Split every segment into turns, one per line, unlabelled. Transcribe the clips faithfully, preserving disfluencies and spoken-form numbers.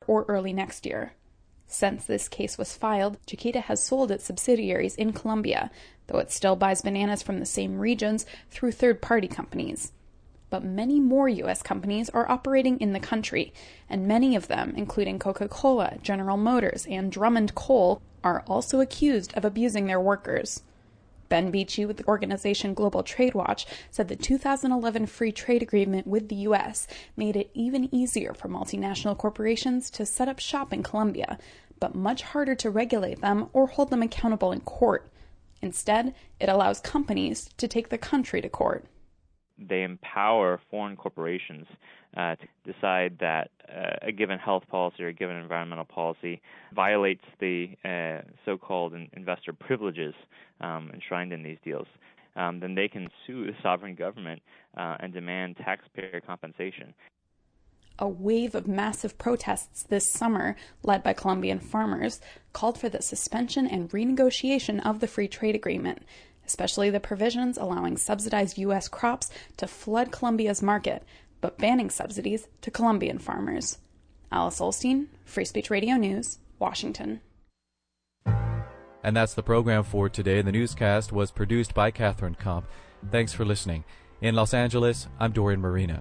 or early next year. Since this case was filed, Chiquita has sold its subsidiaries in Colombia, though it still buys bananas from the same regions through third-party companies. But many more U S companies are operating in the country, and many of them, including Coca-Cola, General Motors, and Drummond Coal, are also accused of abusing their workers. Ben Beachy with the organization Global Trade Watch said the two thousand eleven free trade agreement with the U S made it even easier for multinational corporations to set up shop in Colombia, but much harder to regulate them or hold them accountable in court. Instead, it allows companies to take the country to court.
They empower foreign corporations uh, to decide that uh, a given health policy or a given environmental policy violates the uh, so-called in- investor privileges um, enshrined in these deals. Um, then they can sue the sovereign government uh, and demand taxpayer compensation.
A wave of massive protests this summer, led by Colombian farmers, called for the suspension and renegotiation of the free trade agreement, especially the provisions allowing subsidized U S crops to flood Colombia's market, but banning subsidies to Colombian farmers. Alice Olstein, Free Speech Radio News, Washington.
And that's the program for today. The newscast was produced by Catherine Komp. Thanks for listening. In Los Angeles, I'm Dorian Marina.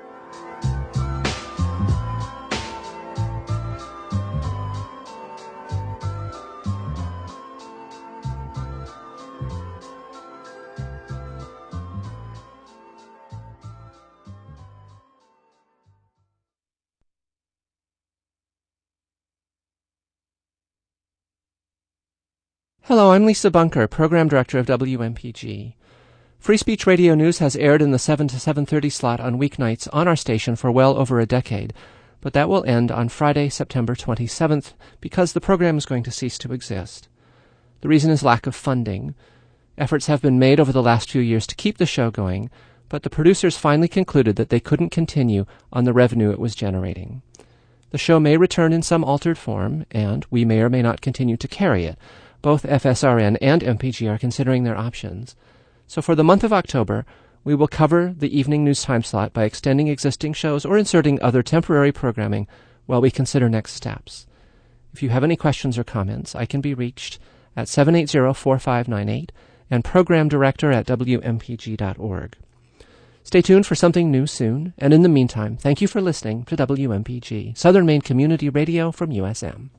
Hello, I'm Lisa Bunker, Program Director of W M P G. Free Speech Radio News has aired in the seven to seven thirty slot on weeknights on our station for well over a decade, but that will end on Friday, September twenty-seventh, because the program is going to cease to exist. The reason is lack of funding. Efforts have been made over the last few years to keep the show going, but the producers finally concluded that they couldn't continue on the revenue it was generating. The show may return in some altered form, and we may or may not continue to carry it. Both F S R N and M P G are considering their options. So for the month of October, we will cover the evening news time slot by extending existing shows or inserting other temporary programming while we consider next steps. If you have any questions or comments, I can be reached at seven eight zero, four five nine eight and program director at w m p g dot org. Stay tuned for something new soon, and in the meantime, thank you for listening to W M P G, Southern Maine Community Radio from U S M.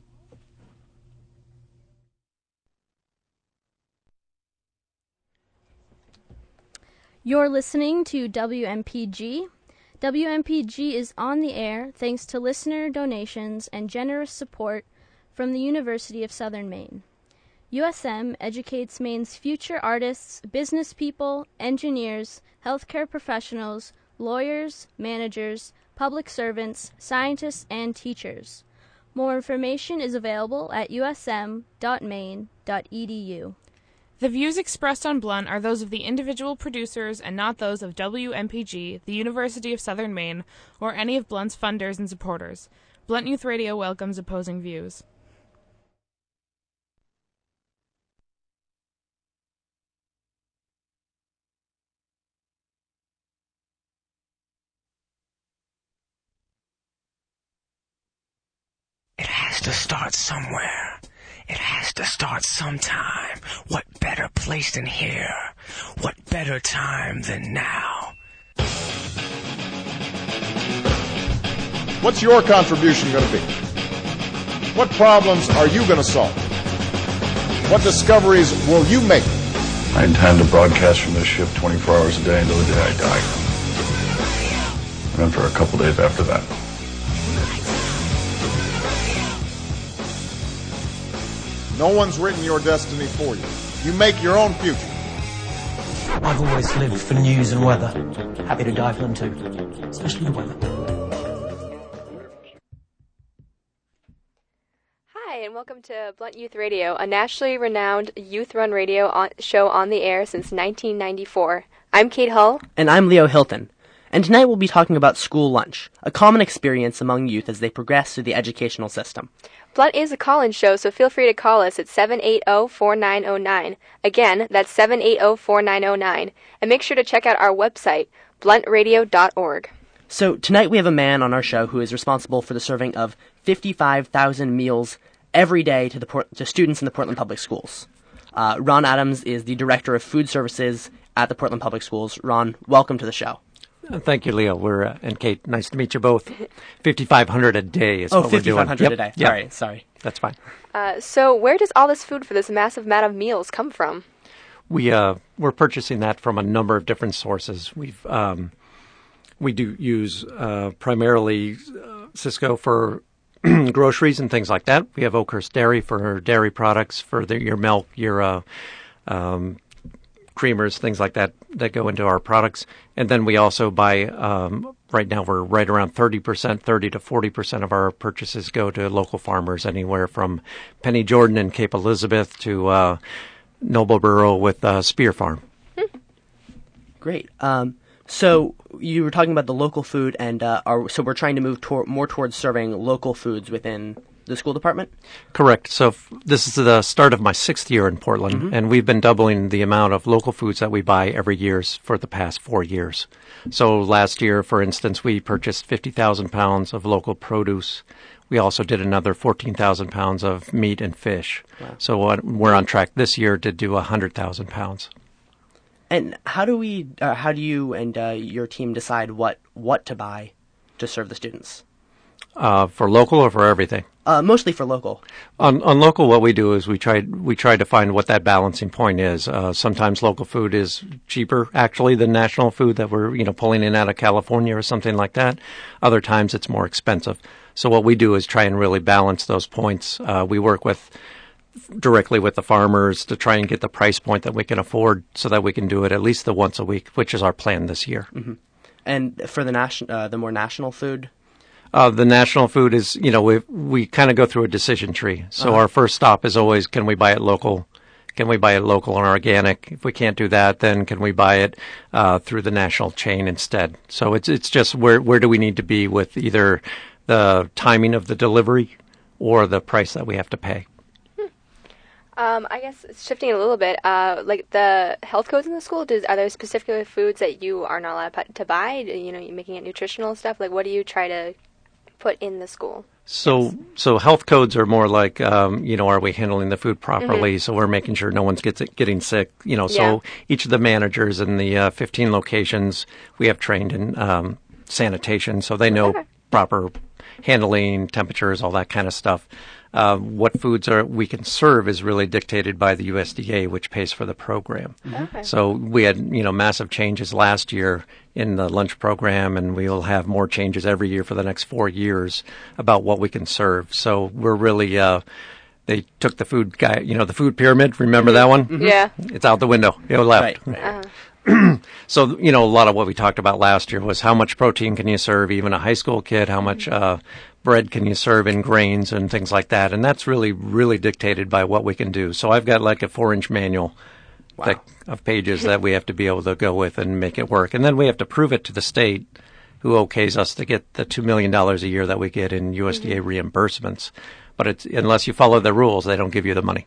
You're listening to W M P G. W M P G is on the air thanks to listener donations and generous support from the University of Southern Maine. U S M educates Maine's future artists, business people, engineers, healthcare professionals, lawyers, managers, public servants, scientists, and teachers. More information is available at u s m dot maine dot e d u.
The views expressed on Blunt are those of the individual producers and not those of W M P G, the University of Southern Maine, or any of Blunt's funders and supporters. Blunt Youth Radio welcomes opposing views.
It has to start somewhere. It has to start sometime. What better place than here? What better time than now?
What's your contribution going to be? What problems are you going to solve? What discoveries will you make?
I intend to broadcast from this ship twenty-four hours a day until the day I die. And then for a couple days after that.
No one's written your destiny for you. You make your own future.
I've always lived for news and weather. Happy to dive into, especially the weather.
Hi, and welcome to Blunt Youth Radio, a nationally renowned youth-run radio on- show on the air since nineteen ninety-four. I'm Kate Hull.
And I'm Leo Hilton. And tonight we'll be talking about school lunch, a common experience among youth as they progress through the educational system.
Blunt is a call-in show, so feel free to call us at seven eight zero, four nine zero nine. Again, that's seven eight zero, four nine zero nine. And make sure to check out our website, blunt radio dot org.
So tonight we have a man on our show who is responsible for the serving of fifty-five thousand meals every day to the Port- to students in the Portland Public Schools. Uh, Ron Adams is the Director of Food Services at the Portland Public Schools. Ron, welcome to the show.
Thank you, Leo. We're uh, and Kate. Nice to meet you both. fifty-five hundred a day is
oh,
what we're doing.
fifty-five hundred
yep.
a day.
Yep.
Sorry, sorry.
That's fine.
Uh, so where does all this food for this massive amount of meals come from?
We uh, we're purchasing that from a number of different sources. We've um, we do use uh, primarily uh, Cisco for groceries and things like that. We have Oakhurst Dairy for dairy products, for the, your milk, your uh, um, creamers, things like that that go into our products. And then we also buy, um, right now we're right around thirty percent, thirty to forty percent of our purchases go to local farmers, anywhere from Penny Jordan and Cape Elizabeth to uh, Nobleboro with uh, Spear Farm.
Great. Um, so you were talking about the local food, and uh, are, so we're trying to move tor- more towards serving local foods within the school department?
Correct. So f- this is the start of my sixth year in Portland,
Mm-hmm.
and we've been doubling the amount of local foods that we buy every year for the past four years. So last year, for instance, we purchased fifty thousand pounds of local produce. We also did another fourteen thousand pounds of meat and fish.
Wow.
So what, we're on track this year to do one hundred thousand pounds.
And how do we, uh, how do you and uh, your team decide what, what to buy to serve the students?
Uh, for local or for everything?
Uh, mostly for local.
On, on local, what we do is we try we try to find what that balancing point is. Uh, sometimes local food is cheaper, actually, than national food that we're you know pulling in out of California or something like that. Other times, it's more expensive. So what we do is try and really balance those points. Uh, we work with directly with the farmers to try and get the price point that we can afford, so that we can do it at least the once a week, which is our plan this year.
Mm-hmm. And for the nation, uh, the more national food.
Uh, the national food is, you know, we we kind of go through a decision tree. So
Uh-huh.
our first stop is always, can we buy it local? Can we buy it local and organic? If we can't do that, then can we buy it uh, through the national chain instead? So it's it's just where where do we need to be with either the timing of the delivery or the price that we have to pay?
Um, I guess shifting a little bit, uh, like the health codes in the school, does, are there specific foods that you are not allowed pu- to buy? You know, you're making it nutritional stuff. Like, what do you try to put in the school?
So,
yes.
so health codes are more like, um, you know, are we handling the food properly?
Mm-hmm.
So we're making sure no one's gets getting sick. You know, so
Yeah.
each of the managers in the uh, fifteen locations we have trained in um, sanitation, so they know
Okay.
proper handling, temperatures, all that kind of stuff. Uh, what foods are we can serve is really dictated by the U S D A, which pays for the program.
Okay.
So we had, you know, massive changes last year in the lunch program, and we'll have more changes every year for the next four years about what we can serve. So we're really, uh, they took the food guy, you know, the food pyramid. Remember that one?
Mm-hmm. Yeah.
It's out the window. It left.
Right.
Uh-huh.
So, you know, a lot of what we talked about last year was how much protein can you serve, even a high school kid, how much uh, bread can you serve in grains and things like that. And that's really, really dictated by what we can do. So I've got like a four-inch manual
Wow.
that, of pages that we have to be able to go with and make it work. And then we have to prove it to the state, who okays us to get the two million dollars a year that we get in U S D A
Mm-hmm.
reimbursements. But it's, unless you follow the rules, they don't give you the money.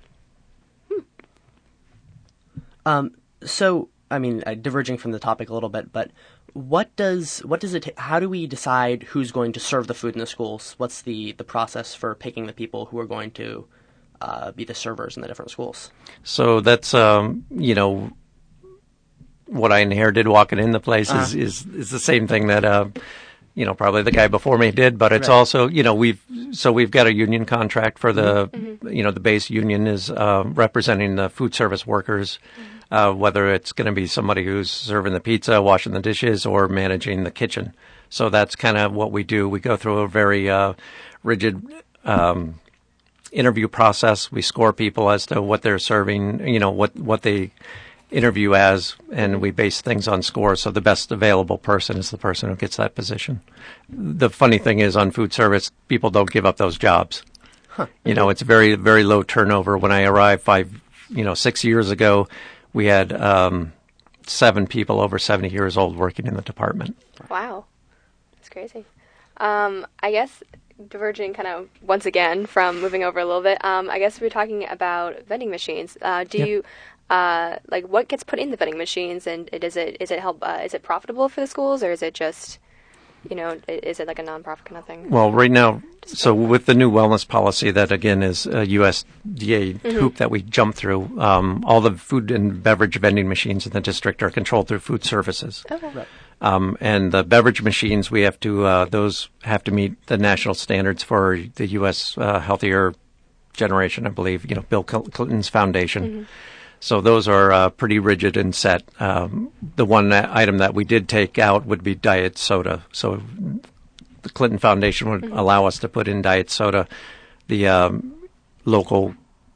Um, so, I mean, uh, diverging from the topic a little bit, but what does what does it? T- how do we decide who's going to serve the food in the schools? What's the, the process for picking the people who are going to uh, be the servers in the different schools?
So that's, um, you know, what I inherited walking in the place is,
Uh-huh.
is, is the same thing that, uh, you know, probably the guy before me did, but it's
Right.
also, you know, we've, so we've got a union contract for the,
Mm-hmm.
you know, the base union is, uh, representing the food service workers, uh, whether it's going to be somebody who's serving the pizza, washing the dishes, or managing the kitchen. So that's kind of what we do. We go through a very, uh, rigid, um, interview process. We score people as to what they're serving, you know, what, what they interview as, and we base things on scores. So the best available person is the person who gets that position. The funny thing is, on food service, people don't give up those jobs.
Huh.
You know, it's very, very low turnover. When I arrived five, you know, six years ago, we had um, seven people over seventy years old working in the department.
Wow. That's crazy. Um, I guess diverging kind of once again from moving over a little bit, um, I guess we're talking about vending machines. Uh, do
Yep.
you, uh, like, what gets put in the vending machines, and does it, is it help, uh, is it profitable for the schools, or is it just... you know, is it like a nonprofit kind of thing?
Well, right now, so with the new wellness policy that, again, is a U S D A mm-hmm. hoop that we jumped through, um, all the food and beverage vending machines in the district are controlled through food services.
Okay. Right.
Um, and the beverage machines, we have to, uh, those have to meet the national standards for the U S Uh, Healthier Generation, I believe, you know, Bill Clinton's foundation. Mm-hmm. So those are uh, pretty rigid and set. Um, the one item that we did take out would be diet soda. So the Clinton Foundation would mm-hmm. allow us to put in diet soda. The um, local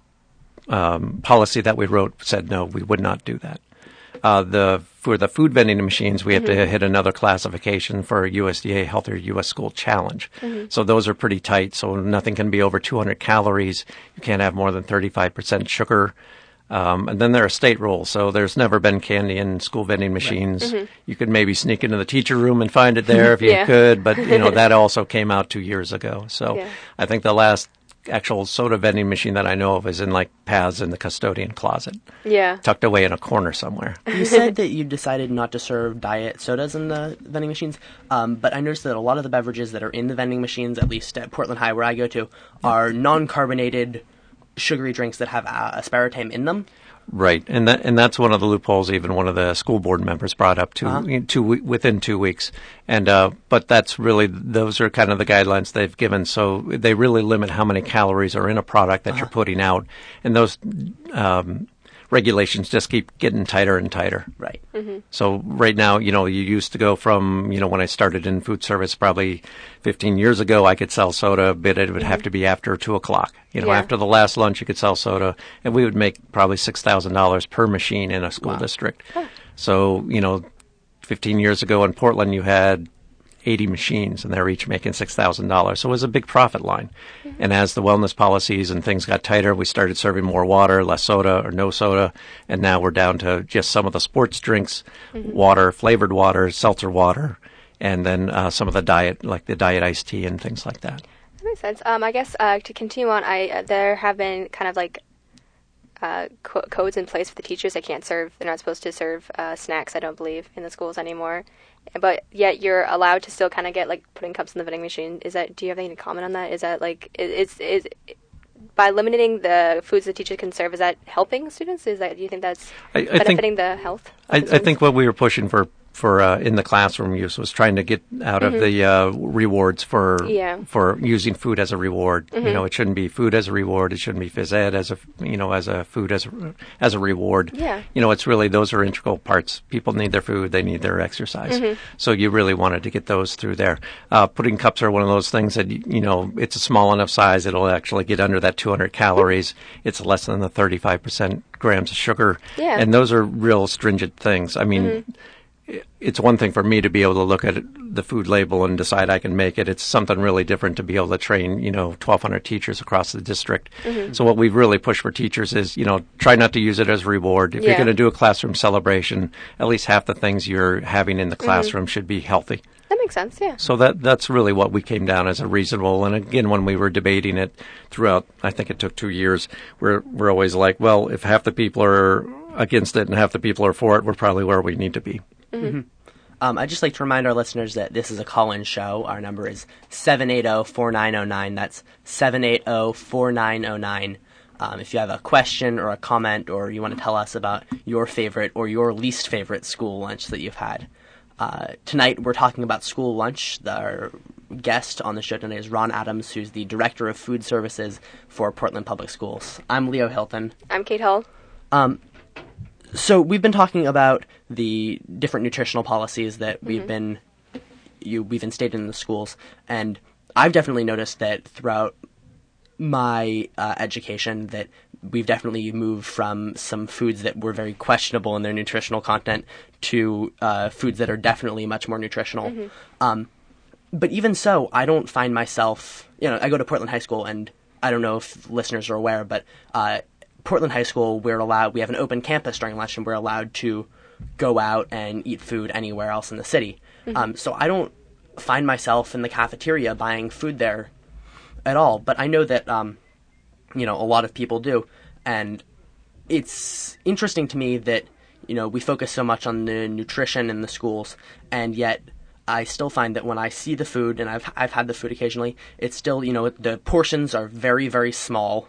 um, policy that we wrote said no, we would not do that. Uh, the for the food vending machines, we have mm-hmm. to hit another classification for U S D A Healthier U S School Challenge. Mm-hmm. So those are pretty tight. So nothing can be over two hundred calories. You can't have more than thirty-five percent sugar. Um, and then there are state rules. So there's never been candy in school vending machines. Right. Mm-hmm. You could maybe sneak into the teacher room and find it there if you yeah. could. But, you know, that also came out two years ago. So yeah. I think the last actual soda vending machine that I know of is in like paths in the custodian closet.
Yeah.
Tucked away in a corner somewhere.
You said that you decided not to serve diet sodas in the vending machines, um, but I noticed that a lot of the beverages that are in the vending machines, at least at Portland High where I go to, are non-carbonated sugary drinks that have uh, aspartame in them.
Right, and that and that's one of the loopholes. Even one of the school board members brought up two,
uh-huh.
two within two weeks, and uh, but that's really those are kind of the guidelines they've given. So they really limit how many calories are in a product that uh-huh. you're putting out, and those um, regulations just keep getting tighter and tighter.
Right.
Mm-hmm.
So right now, you know, you used to go from, you know, when I started in food service probably fifteen years ago, I could sell soda, but it would mm-hmm. have to be after two o'clock. You know,
yeah.
after the last lunch, you could sell soda, and we would make probably six thousand dollars per machine in a school
wow.
district.
Oh.
So, you know, fifteen years ago in Portland, you had eighty machines, and they were each making six thousand dollars. So it was a big profit line. Mm-hmm. And as the wellness policies and things got tighter, we started serving more water, less soda or no soda, and now we're down to just some of the sports drinks, mm-hmm. water, flavored water, seltzer water, and then uh, some of the diet, like the diet iced tea and things like that.
That makes sense. Um, I guess uh, to continue on, I uh, there have been kind of like uh, co- codes in place for the teachers. They can't serve. They're not supposed to serve uh, snacks, I don't believe, in the schools anymore. But yet you're allowed to still kind of get like pudding cups in the vending machine. Is that? Do you have anything to comment on that? Is that like is is, is by limiting the foods the teacher can serve? Is that helping students? Is that do you think that's
I, I
benefiting
think,
the health?
I, I think what we were pushing for. for uh, in the classroom use was trying to get out
mm-hmm.
of the uh, rewards for
yeah.
for using food as a reward.
Mm-hmm.
You know, it shouldn't be food as a reward. It shouldn't be phys ed as a you know as a food as a, as a reward.
Yeah.
You know, it's really those are integral parts. People need their food. They need their exercise.
Mm-hmm.
So you really wanted to get those through there. Uh, pudding cups are one of those things that you know it's a small enough size. It'll actually get under that two hundred calories. It's less than the thirty-five percent grams of sugar.
Yeah.
And those are real stringent things. I mean. Mm-hmm. It's one thing for me to be able to look at the food label and decide I can make it. It's something really different to be able to train, you know, twelve hundred teachers across the district.
Mm-hmm.
So what we've really pushed for teachers is, you know, try not to use it as a reward. If
yeah.
you're going to do a classroom celebration, at least half the things you're having in the classroom mm-hmm. should be healthy.
That makes sense, yeah.
So that that's really what we came down as a reasonable. And again, when we were debating it throughout, I think it took two years, we're we're always like, well, if half the people are against it and half the people are for it, we're probably where we need to be.
Mm-hmm.
Mm-hmm. Um, I'd just like to remind our listeners that this is a call-in show. Our number is seven eight zero, four nine zero nine. That's seven eight zero, four nine zero nine. Um, if you have a question or a comment or you want to tell us about your favorite or your least favorite school lunch that you've had. Uh, tonight we're talking about school lunch. Our guest on the show tonight is Ron Adams, who's the Director of Food Services for Portland Public Schools. I'm Leo Hilton.
I'm Kate Hull.
Um, So we've been talking about the different nutritional policies that we've
mm-hmm.
been you we've instated in the schools, and I've definitely noticed that throughout my uh, education that we've definitely moved from some foods that were very questionable in their nutritional content to uh, foods that are definitely much more nutritional.
Mm-hmm.
Um, but even so, I don't find myself, you know, I go to Portland High School, and I don't know if listeners are aware, but uh, Portland High School, we're allowed, we have an open campus during lunch, and we're allowed to go out and eat food anywhere else in the city. Mm-hmm. Um, so I don't find myself in the cafeteria buying food there at all, but I know that, um, you know, a lot of people do. And it's interesting to me that, you know, we focus so much on the nutrition in the schools, and yet I still find that when I see the food, and I've I've had the food occasionally, it's still, you know, the portions are very, very small,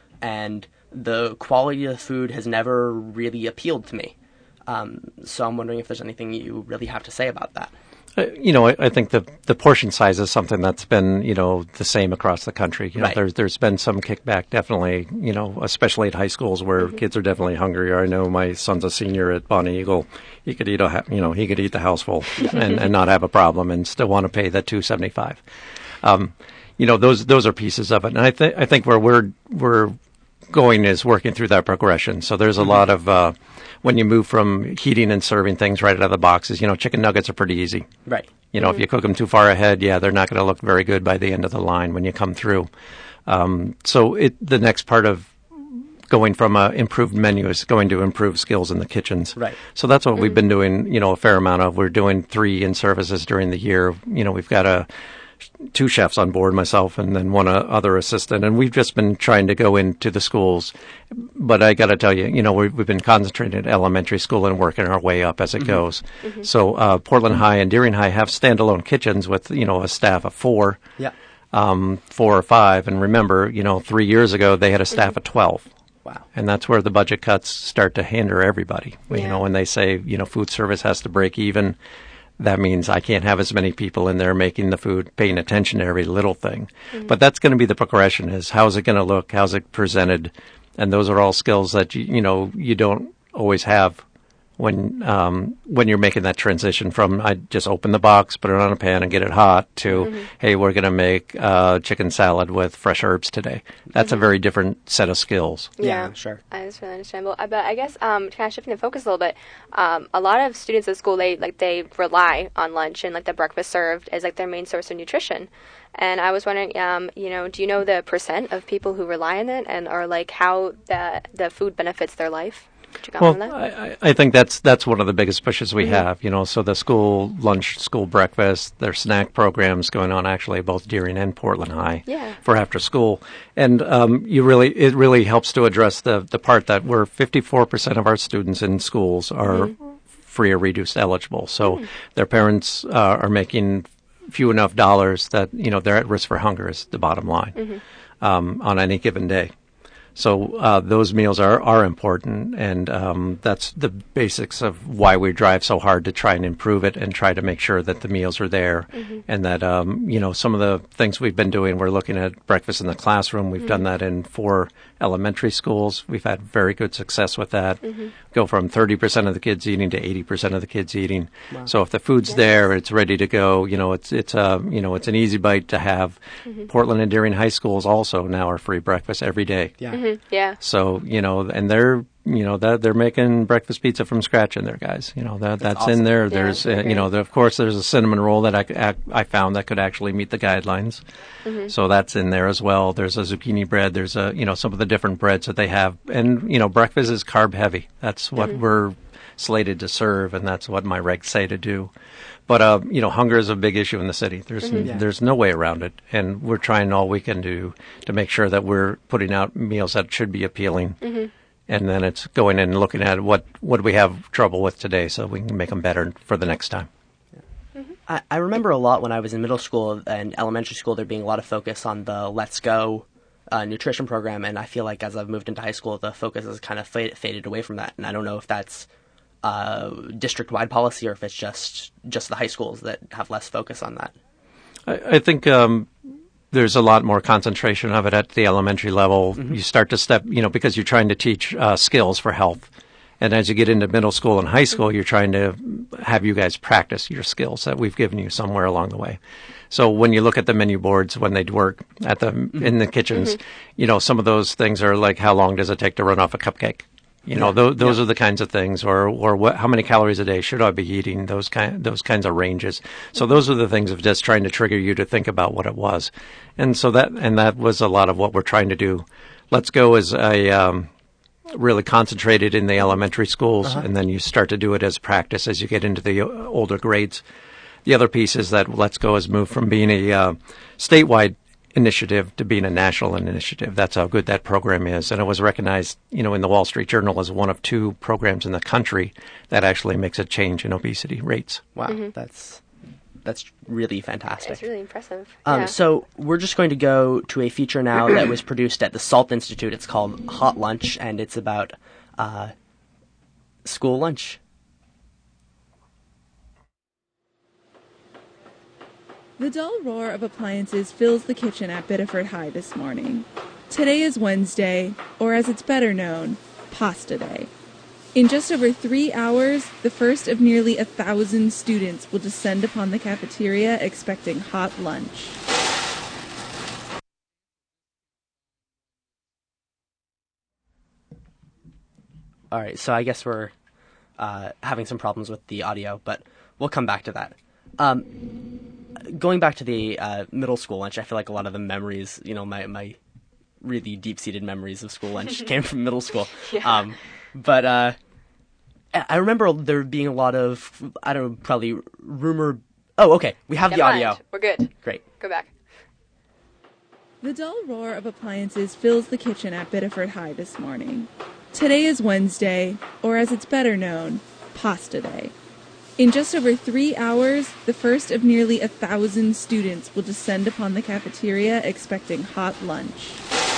and the quality of the food has never really appealed to me. Um, so I'm wondering if there's anything you really have to say about that.
Uh, you know, I, I think the the portion size is something that's been, you know, the same across the country. You know,
right.
there's there's been some kickback, definitely, you know, especially at high schools where mm-hmm. kids are definitely hungrier. I know my son's a senior at Bonnie Eagle. He could eat a, you know, he could eat the house full and, and not have a problem and still want to pay that two seventy-five. Um, you know, those those are pieces of it, and I think I think where we're we're going is working through that progression. So there's a mm-hmm. lot of uh, when you move from heating and serving things right out of the boxes, you know, chicken nuggets are pretty easy.
Right.
You know, mm-hmm. if you cook them too far ahead, yeah, they're not going to look very good by the end of the line when you come through. Um, so it the next part of going from a improved menu is going to improve skills in the kitchens.
Right.
So that's what
mm-hmm.
we've been doing, you know, a fair amount of. We're doing three in-services during the year. You know, we've got a two chefs on board, myself and then one uh, other assistant, and we've just been trying to go into the schools. But I got to tell you, you know, we've, we've been concentrating at elementary school and working our way up as it mm-hmm. goes. Mm-hmm. So uh, Portland High and Deering High have standalone kitchens with, you know, a staff of four,
yeah,
um, four or five. And remember, you know, three years ago they had a staff mm-hmm. of twelve.
Wow.
And that's where the budget cuts start to hinder everybody.
Yeah.
You know, when they say, you know, food service has to break even, that means I can't have as many people in there making the food, paying attention to every little thing. Mm-hmm. But that's going to be the progression, is how's it going to look, how's it presented, and those are all skills that, you, you know, you don't always have when um, when you're making that transition from I just open the box, put it on a pan and get it hot to, mm-hmm. hey, we're going to make uh, chicken salad with fresh herbs today. That's mm-hmm. a very different set of skills.
Yeah,
yeah sure.
That's really understandable. Uh, but I guess um, kind of shifting the focus a little bit, um, a lot of students at school, they like they rely on lunch and like the breakfast served as like their main source of nutrition. And I was wondering, um, you know, do you know the percent of people who rely on it, and or like how the the food benefits their life?
Well, I, I think that's that's one of the biggest pushes we
mm-hmm.
have. You know, so the school lunch, school breakfast, their snack programs going on actually both Deering and Portland High
yeah.
for after school, and um, you really it really helps to address the the part that we're fifty-four percent of our students in schools are mm-hmm. free or reduced eligible. So mm. their parents uh, are making few enough dollars that, you know, they're at risk for hunger is the bottom line mm-hmm. um, on any given day. So uh, those meals are, are important, and um, that's the basics of why we drive so hard to try and improve it and try to make sure that the meals are there mm-hmm. and that, um, you know, some of the things we've been doing, we're looking at breakfast in the classroom. We've mm-hmm. done that in four elementary schools. We've had very good success with that. Mm-hmm. Go from thirty percent of the kids eating to eighty percent of the kids eating. Wow. So if the food's yes. there, it's ready to go. You know, it's it's a you know it's an easy bite to have. Mm-hmm. Portland and Deering high schools also now are free breakfast every day.
Yeah.
Mm-hmm. Yeah.
So, you know, and they're, you know, that they're making breakfast pizza from scratch in there, guys. You know, that that's, that's awesome. in there.
Yeah,
there's, uh, you know, there, of course, there's a cinnamon roll that I, I, I found that could actually meet the guidelines. Mm-hmm. So that's in there as well. There's a zucchini bread. There's a, you know, some of the different breads that they have. And, you know, breakfast is carb heavy. That's what mm-hmm. we're slated to serve, and that's what my regs say to do. But, uh, you know, hunger is a big issue in the city. There's mm-hmm. yeah. there's no way around it. And we're trying all we can do to make sure that we're putting out meals that should be appealing. Mm-hmm. And then it's going in and looking at what, what do we have trouble with today so we can make them better for the next time.
Yeah. Mm-hmm. I, I remember a lot when I was in middle school and elementary school, there being a lot of focus on the Let's Go uh, nutrition program. And I feel like as I've moved into high school, the focus has kind of fade, faded away from that. And I don't know if that's Uh, district-wide policy, or if it's just just the high schools that have less focus on that.
I, I think um, there's a lot more concentration of it at the elementary level. Mm-hmm. You start to step, you know, because you're trying to teach uh, skills for health. And as you get into middle school and high school, you're trying to have you guys practice your skills that we've given you somewhere along the way. So when you look at the menu boards, when they work at the in the kitchens, mm-hmm. you know, some of those things are like, how long does it take to run off a cupcake? You know, th- those yeah. are the kinds of things, or or what, how many calories a day should I be eating? Those kind, those kinds of ranges. So those are the things of just trying to trigger you to think about what it was, and so that and that was a lot of what we're trying to do. Let's Go is a um, really concentrated in the elementary schools, uh-huh. and then you start to do it as practice as you get into the older grades. The other piece is that Let's Go has moved from being a uh, statewide initiative to being a national initiative. That's how good that program is. And it was recognized, you know, in the Wall Street Journal as one of two programs in the country that actually makes a change in obesity rates.
Wow.
Mm-hmm.
That's that's really fantastic.
It's really impressive.
Um,
yeah.
So we're just going to go to a feature now that was produced at the SALT Institute. It's called Hot Lunch, and it's about uh, school lunch.
The dull roar of appliances fills the kitchen at Biddeford High this morning. Today is Wednesday, or as it's better known, Pasta Day. In just over three hours, the first of nearly a thousand students will descend upon the cafeteria expecting hot lunch.
All right, so I guess we're uh, having some problems with the audio, but we'll come back to that. Um, going back to the uh, middle school lunch, I feel like a lot of the memories, you know, my, my really deep-seated memories of school lunch came from middle school.
Yeah.
Um, but uh, I remember there being a lot of, I don't know, probably rumor... Oh, okay, we have
Never
the
mind.
audio.
We're good.
Great.
Go back.
The dull roar of appliances fills the kitchen at Biddeford High this morning. Today is Wednesday, or as it's better known, Pasta Day. In just over three hours, the first of nearly a thousand students will descend upon the cafeteria expecting hot lunch.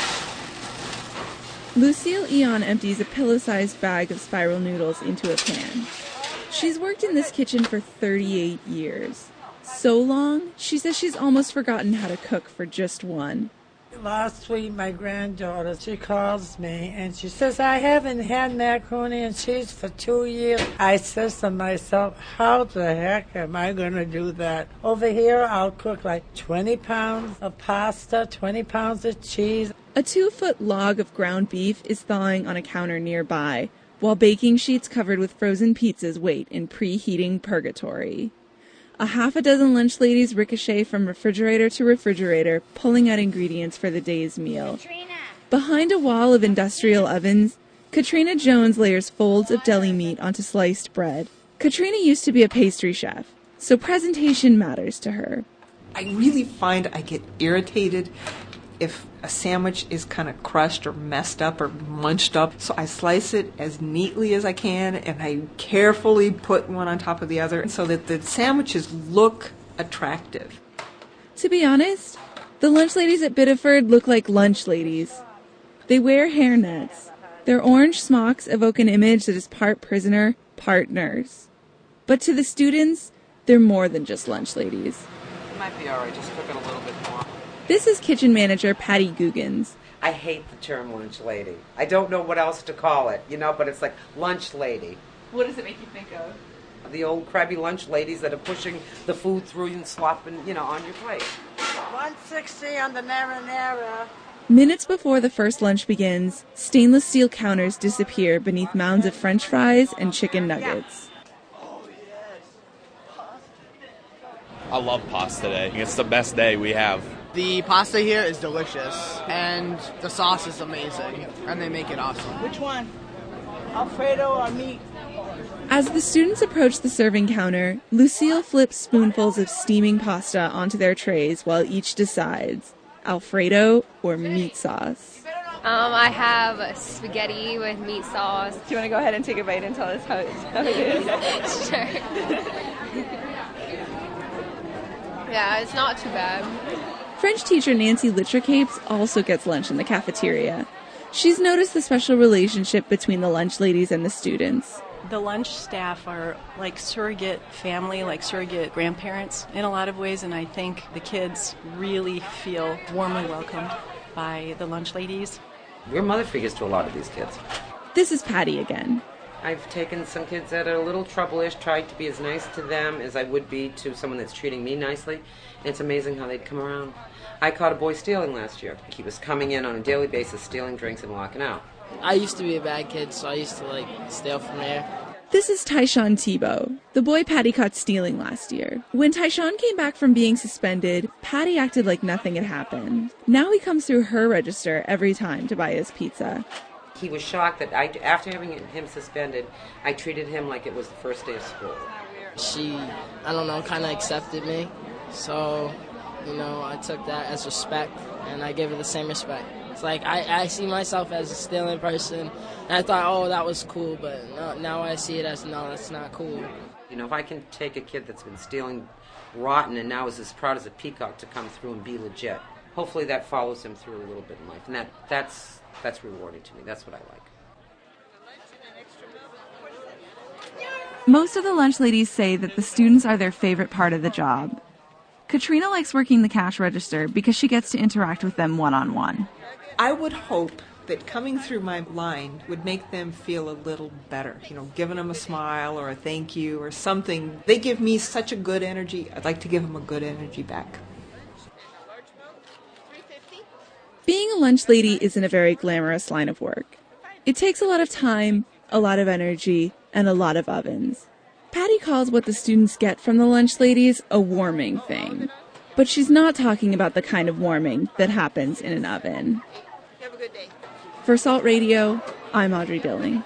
Lucille Eon empties a pillow-sized bag of spiral noodles into a pan. She's worked in this kitchen for thirty-eight years. So long, she says she's almost forgotten how to cook for just one.
Last week, my granddaughter, she calls me and she says, I haven't had macaroni and cheese for two years. I says to myself, how the heck am I going to do that? Over here, I'll cook like twenty pounds of pasta, twenty pounds of cheese.
A two-foot log of ground beef is thawing on a counter nearby, while baking sheets covered with frozen pizzas wait in preheating purgatory. A half a dozen lunch ladies ricochet from refrigerator to refrigerator, pulling out ingredients for the day's meal. Katrina. Behind a wall of industrial ovens, Katrina Jones layers folds of deli meat onto sliced bread. Katrina used to be a pastry chef, so presentation matters to her.
I really find I get irritated if a sandwich is kind of crushed or messed up or munched up. So I slice it as neatly as I can, and I carefully put one on top of the other so that the sandwiches look attractive.
To be honest, the lunch ladies at Biddeford look like lunch ladies. They wear hairnets. Their orange smocks evoke an image that is part prisoner, part nurse. But to the students, they're more than just lunch ladies.
It might be all right, just cook it a little bit more.
This is kitchen manager Patty Googans.
I hate the term lunch lady. I don't know what else to call it, you know, but it's like lunch lady.
What does it make you think of?
The old crabby lunch ladies that are pushing the food through you and slopping, you know, on your plate.
one sixty on the marinara.
Minutes before the first lunch begins, stainless steel counters disappear beneath mounds of French fries and chicken nuggets.
I love Pasta Day. It's the best day we have.
The pasta here is delicious, and the sauce is amazing, and they make it awesome.
Which one? Alfredo or meat?
As the students approach the serving counter, Lucille flips spoonfuls of steaming pasta onto their trays while each decides, Alfredo or meat sauce.
Um, I have spaghetti with meat sauce.
Do you want to go ahead and take a bite and tell us how, how it is?
Sure. Yeah, it's not too bad.
French teacher Nancy Litcher-Capes also gets lunch in the cafeteria. She's noticed the special relationship between the lunch ladies and the students.
The lunch staff are like surrogate family, like surrogate grandparents in a lot of ways, and I think the kids really feel warmly welcomed by the lunch ladies.
We're mother figures to a lot of these kids.
This is Patty again.
I've taken some kids that are a little trouble-ish, tried to be as nice to them as I would be to someone that's treating me nicely. And it's amazing how they'd come around. I caught a boy stealing last year. He was coming in on a daily basis, stealing drinks and walking out.
I used to be a bad kid, so I used to, like, steal from there.
This is Tyshawn Tebow, the boy Patty caught stealing last year. When Tyshawn came back from being suspended, Patty acted like nothing had happened. Now he comes through her register every time to buy his pizza.
He was shocked that I, after having him suspended, I treated him like it was the first day of school.
She, I don't know, kind of accepted me. So, you know, I took that as respect, and I gave her the same respect. It's like, I, I see myself as a stealing person, and I thought, oh, that was cool, but no, now I see it as, no, that's not cool.
You know, if I can take a kid that's been stealing rotten and now is as proud as a peacock to come through and be legit, hopefully that follows him through a little bit in life. And that, that's, that's rewarding to me. That's what I like.
Most of the lunch ladies say that the students are their favorite part of the job. Katrina likes working the cash register because she gets to interact with them one-on-one.
I would hope that coming through my line would make them feel a little better. You know, giving them a smile or a thank you or something. They give me such a good energy. I'd like to give them a good energy back.
Being a lunch lady isn't a very glamorous line of work. It takes a lot of time, a lot of energy, and a lot of ovens. Patty calls what the students get from the lunch ladies a warming thing. But she's not talking about the kind of warming that happens in an oven.
Have a good day.
For Salt Radio, I'm Audrey Dilling.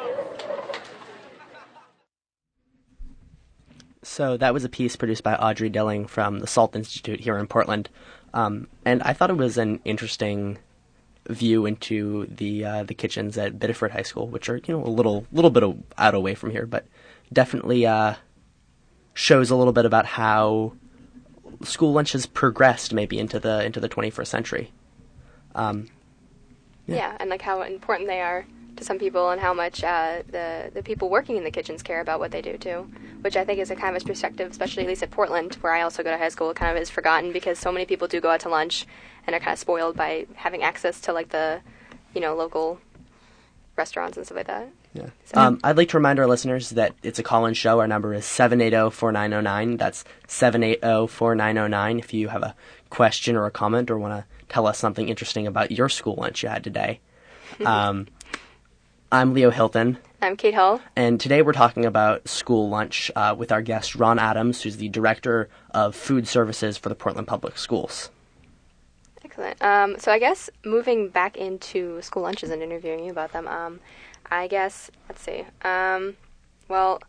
So that was a piece produced by Audrey Dilling from the Salt Institute here in Portland. Um, and I thought it was an interesting view into the uh, the kitchens at Biddeford High School, which are, you know, a little little bit of, out away from here, but definitely uh, shows a little bit about how school lunch has progressed maybe into the into the twenty-first century. Um,
yeah. yeah, and like how important they are to some people, and how much uh, the the people working in the kitchens care about what they do too, which I think is a kind of a perspective, especially at least at Portland, where I also go to high school, kind of is forgotten because so many people do go out to lunch and are kind of spoiled by having access to like the, you know, local restaurants and stuff like that.
Yeah.
So.
Um, I'd like to remind our listeners that it's a call-in show. Our number is seven eight zero, four nine zero nine. That's seven eight zero, four nine zero nine. If you have a question or a comment or want to tell us something interesting about your school lunch you had today. Um, I'm Leo Hilton.
I'm Kate Hull.
And today we're talking about school lunch uh, with our guest, Ron Adams, who's the Director of Food Services for the Portland Public Schools.
Excellent. Um, so I guess moving back into school lunches and interviewing you about them, um, I guess, let's see. Um, well,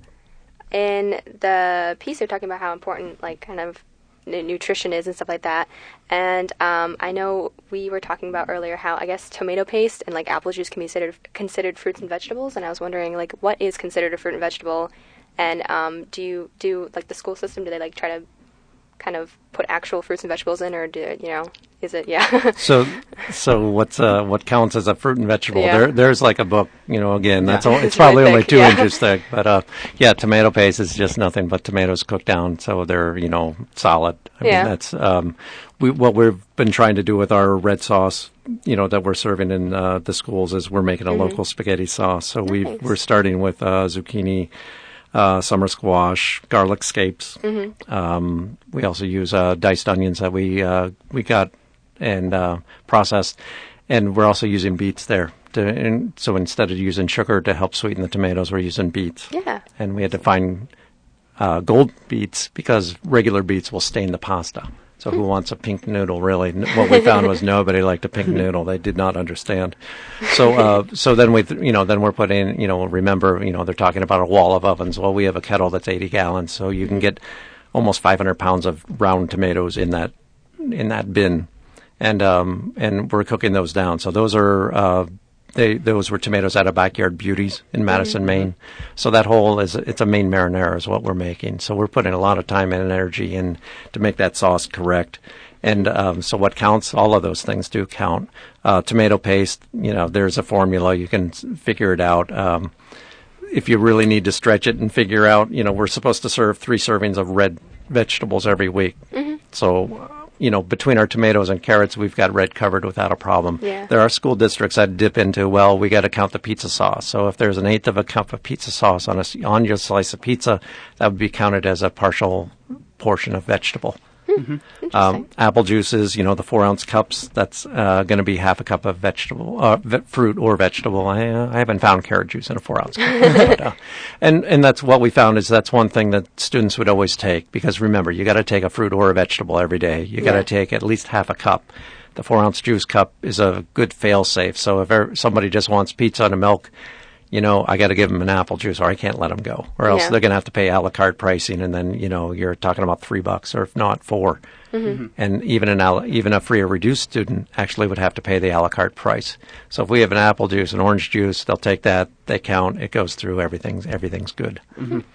in the piece, you're talking about how important, like, kind of n- nutrition is and stuff like that. And um, I know we were talking about earlier how, I guess, tomato paste and, like, apple juice can be considered, considered fruits and vegetables. And I was wondering, like, what is considered a fruit and vegetable? And um, do you, do, like, the school system, do they, like, try to kind of put actual fruits and vegetables in, or do, you know, is it, yeah.
so, so what's, uh, what counts as a fruit and vegetable?
Yeah.
There, there's like a book, you know, again, that's,
yeah.
all, it's,
it's
probably
really
only
thick,
two
yeah.
inches thick, but, uh, yeah, tomato paste is just nothing but tomatoes cooked down, so they're, you know, solid. I
yeah.
mean, that's, um, we, what we've been trying to do with our red sauce, you know, that we're serving in, uh, the schools is we're making a mm-hmm. local spaghetti sauce. So
nice.
we we're starting with, uh, zucchini, Uh, summer squash, garlic scapes.
Mm-hmm.
Um, we also use uh, diced onions that we uh, we got and uh, processed, and we're also using beets there. To, and so instead of using sugar to help sweeten the tomatoes, we're using beets.
Yeah.
And we had to find uh, gold beets because regular beets will stain the pasta. So who wants a pink noodle, really? What we found was nobody liked a pink noodle. They did not understand. So uh, so then we, th- you know, then we're putting, you know, remember, you know, they're talking about a wall of ovens. Well, we have a kettle that's eighty gallons, so you can get almost five hundred pounds of round tomatoes in that in that bin. And um, and we're cooking those down. So those are... Uh, They, those were tomatoes out of Backyard Beauties in Madison, mm-hmm. Maine. So that whole is, it's a Maine marinara is what we're making. So we're putting a lot of time and energy in to make that sauce correct. And um, so what counts, all of those things do count. Uh, tomato paste, you know, there's a formula. You can figure it out. Um, if you really need to stretch it and figure out, you know, we're supposed to serve three servings of red vegetables every week. Mm-hmm. So... you know, between our tomatoes and carrots, we've got red covered without a problem.
Yeah.
There are school districts that dip into, well, we got to count the pizza sauce. So if there's an eighth of a cup of pizza sauce on a, on your slice of pizza, that would be counted as a partial portion of vegetable.
Mm-hmm.
Um, apple juices, you know, the four ounce cups, that's uh, going to be half a cup of vegetable, uh, ve- fruit or vegetable. I, uh, I haven't found carrot juice in a four ounce cup. but, uh, and, and that's what we found is that's one thing that students would always take because remember, you got to take a fruit or a vegetable every day. You got to yeah. take at least half a cup. The four ounce juice cup is a good fail safe. So if er- somebody just wants pizza and milk, you know, I got to give them an apple juice or I can't let them go or else
yeah.
they're going to have to pay a la carte pricing and then, you know, you're talking about three bucks or if not four.
Mm-hmm.
And even an al- even a free or reduced student actually would have to pay the a la carte price. So if we have an apple juice, an orange juice, they'll take that, they count, it goes through, everything's, everything's good.
Mm-hmm.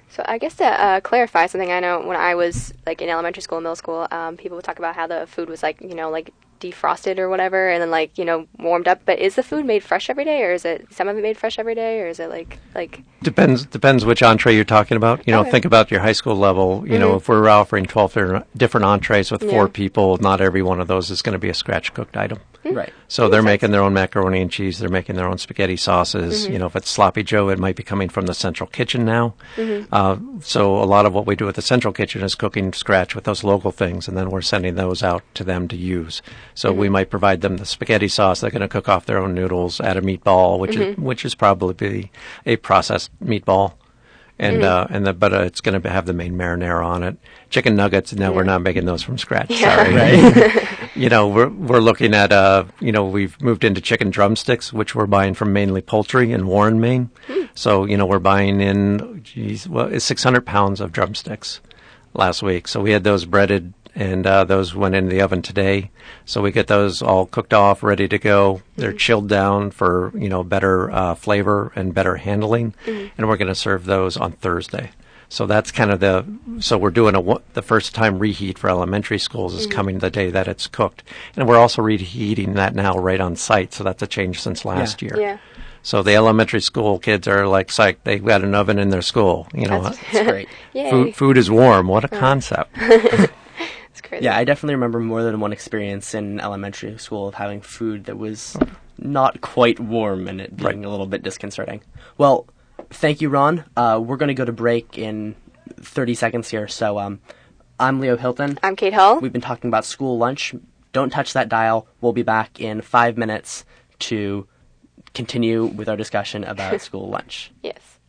So I guess to uh, clarify something, I know when I was like in elementary school, middle school, um, people would talk about how the food was like, you know, like defrosted or whatever, and then like, you know, warmed up. But is the food made fresh every day, or is it some of it made fresh every day, or is it like like?
Depends depends which entree you're talking about. You know,
Okay.
think about your high school level. You know,
Mhm.
if we're offering twelve different different entrees with four
Yeah.
people, not every one of those is going to be a scratch cooked item.
Right.
So they're making their own macaroni and cheese. They're making their own spaghetti sauces.
Mhm.
You know, if it's sloppy Joe, it might be coming from the central kitchen now.
Mhm.
Uh, so a lot of what we do at the central kitchen is cooking scratch with those local things, and then we're sending those out to them to use. So we
Mhm.
might provide them the spaghetti sauce. They're going to cook off their own noodles, add a meatball, which is
Mhm.
which is probably a processed meatball. And
Mhm.
uh, and the, but uh, it's going to have the main marinara on it. Chicken nuggets. No, we're
Yeah.
not making those from scratch.
Yeah.
Sorry.
Right.
You know, we're we're looking at uh, you know, we've moved into chicken drumsticks, which we're buying from mainly poultry in Warren, Maine. So you know, we're buying in, geez, well, it's six hundred pounds of drumsticks last week. So we had those breaded, and uh, those went in the oven today. So we get those all cooked off, ready to go. They're chilled down for, you know, better uh, flavor and better handling,
Mhm.
and we're going to serve those on Thursday. So that's kind of the, so we're doing a, wa- the first time reheat for elementary schools is
Mhm.
coming the day that it's cooked. And we're also reheating that now right on site. So that's a change since last year.
Yeah.
So the elementary school kids are like psyched. They've got an oven in their school. You know,
That's- That's great. Yay.
Food, food is warm. What a
Yeah.
concept.
It's crazy.
Yeah, I definitely remember more than one experience in elementary school of having food that was not quite warm and it being a little bit disconcerting. Well, thank you, Ron. Uh, we're going to go to break in thirty seconds here. So um, I'm Leo Hilton.
I'm Kate Hull.
We've been talking about school lunch. Don't touch that dial. We'll be back in five minutes to continue with our discussion about school lunch.
Yes.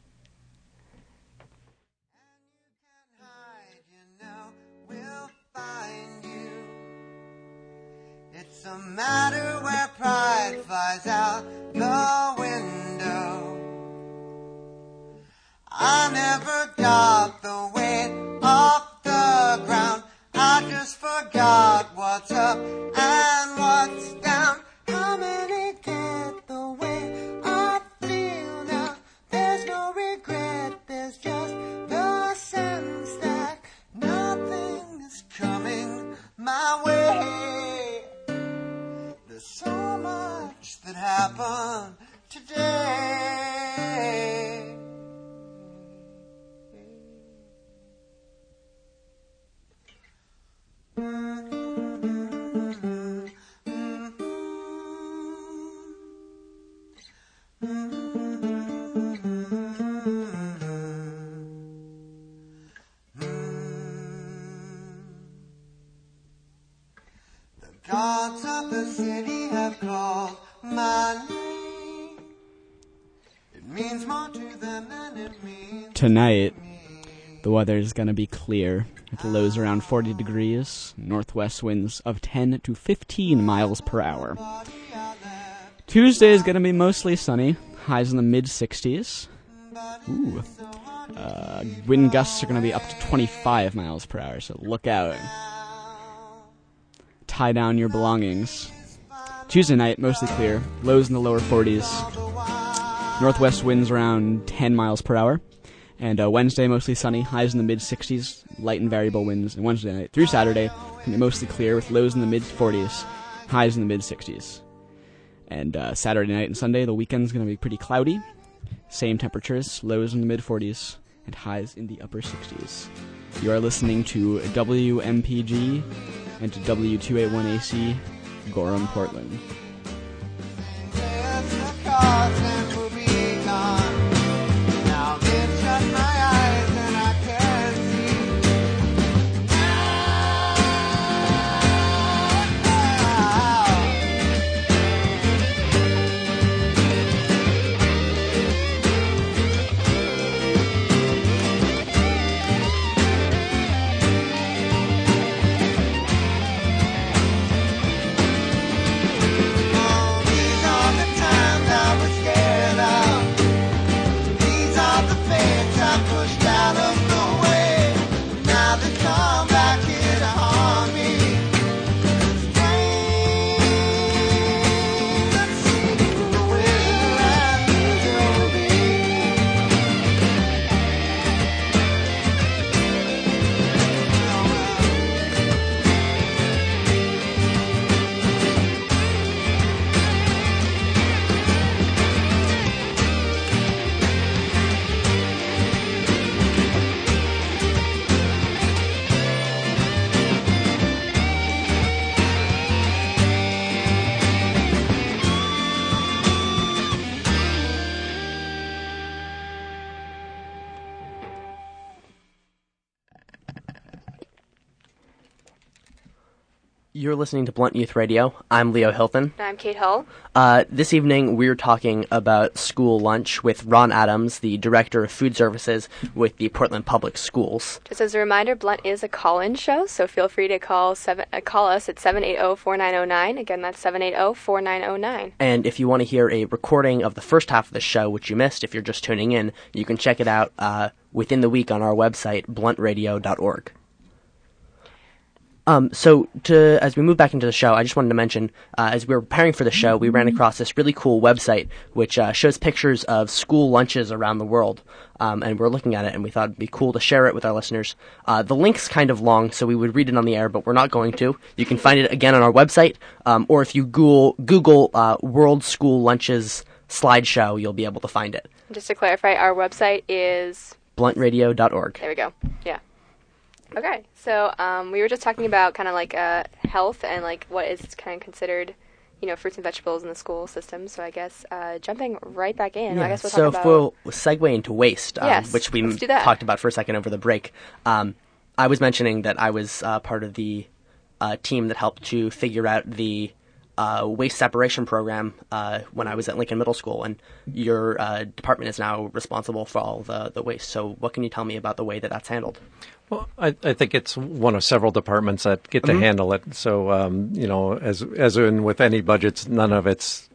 It's a matter where pride flies out the window. I never got the weight off the ground. I just forgot what's up and what's down. How many get the way I feel now? There's no regret, there's just the sense that nothing is coming my way. There's so much that happened today. The gods of the city have called my name. It means more to them than it means.
Tonight, the weather is going to be clear, with lows around forty degrees, northwest winds of ten to fifteen miles per hour. Tuesday is going to be mostly sunny, highs in the mid-sixties. Ooh. Uh, wind gusts are going to be up to twenty-five miles per hour, so look out. Tie down your belongings. Tuesday night, mostly clear, lows in the lower forties. Northwest winds around ten miles per hour. And uh, Wednesday, mostly sunny, highs in the mid-sixties, light and variable winds. And Wednesday night through Saturday, going to be mostly clear with lows in the mid-forties, highs in the mid-sixties. And uh, Saturday night and Sunday, the weekend's going to be pretty cloudy. Same temperatures, lows in the mid-forties, and highs in the upper sixties. You are listening to W M P G and to W two eighty-one A C, Gorham, Portland.
You're listening to Blunt Youth Radio. I'm Leo Hilton.
I'm Kate Hull.
Uh, this evening, we're talking about school lunch with Ron Adams, the Director of Food Services with the Portland Public Schools.
Just as a reminder, Blunt is a call-in show, so feel free to call seven, uh, call us at seven eight zero, four nine zero nine. Again, that's seven eight zero, four nine zero nine.
And if you want to hear a recording of the first half of the show, which you missed if you're just tuning in, you can check it out uh, within the week on our website, blunt radio dot org. Um, so, to, as we move back into the show, I just wanted to mention, uh, as we were preparing for the show, we ran across this really cool website, which uh, shows pictures of school lunches around the world, um, and we're looking at it, and we thought it'd be cool to share it with our listeners. Uh, the link's kind of long, so we would read it on the air, but we're not going to. You can find it again on our website, um, or if you Google, Google uh, World School Lunches slideshow, you'll be able to find it.
Just to clarify, our website is
blunt radio dot org.
There we go. Yeah. Okay, so um, we were just talking about kind of like uh, health and like what is kind of considered, you know, fruits and vegetables in the school system. So I guess uh, jumping right back in,
Yeah,
I guess we'll
so
talk about.
So we'll segue into waste, um,
Yes,
which we
let's do that.
talked about for a second over the break. Um, I was mentioning that I was uh, part of the uh, team that helped to figure out the uh, waste separation program uh, when I was at Lincoln Middle School, and your uh, department is now responsible for all the, the waste. So what can you tell me about the way that that's handled?
Well, I, I think it's one of several departments that get to
Mhm.
handle it. So, um, you know, as as in with any budgets, none of it's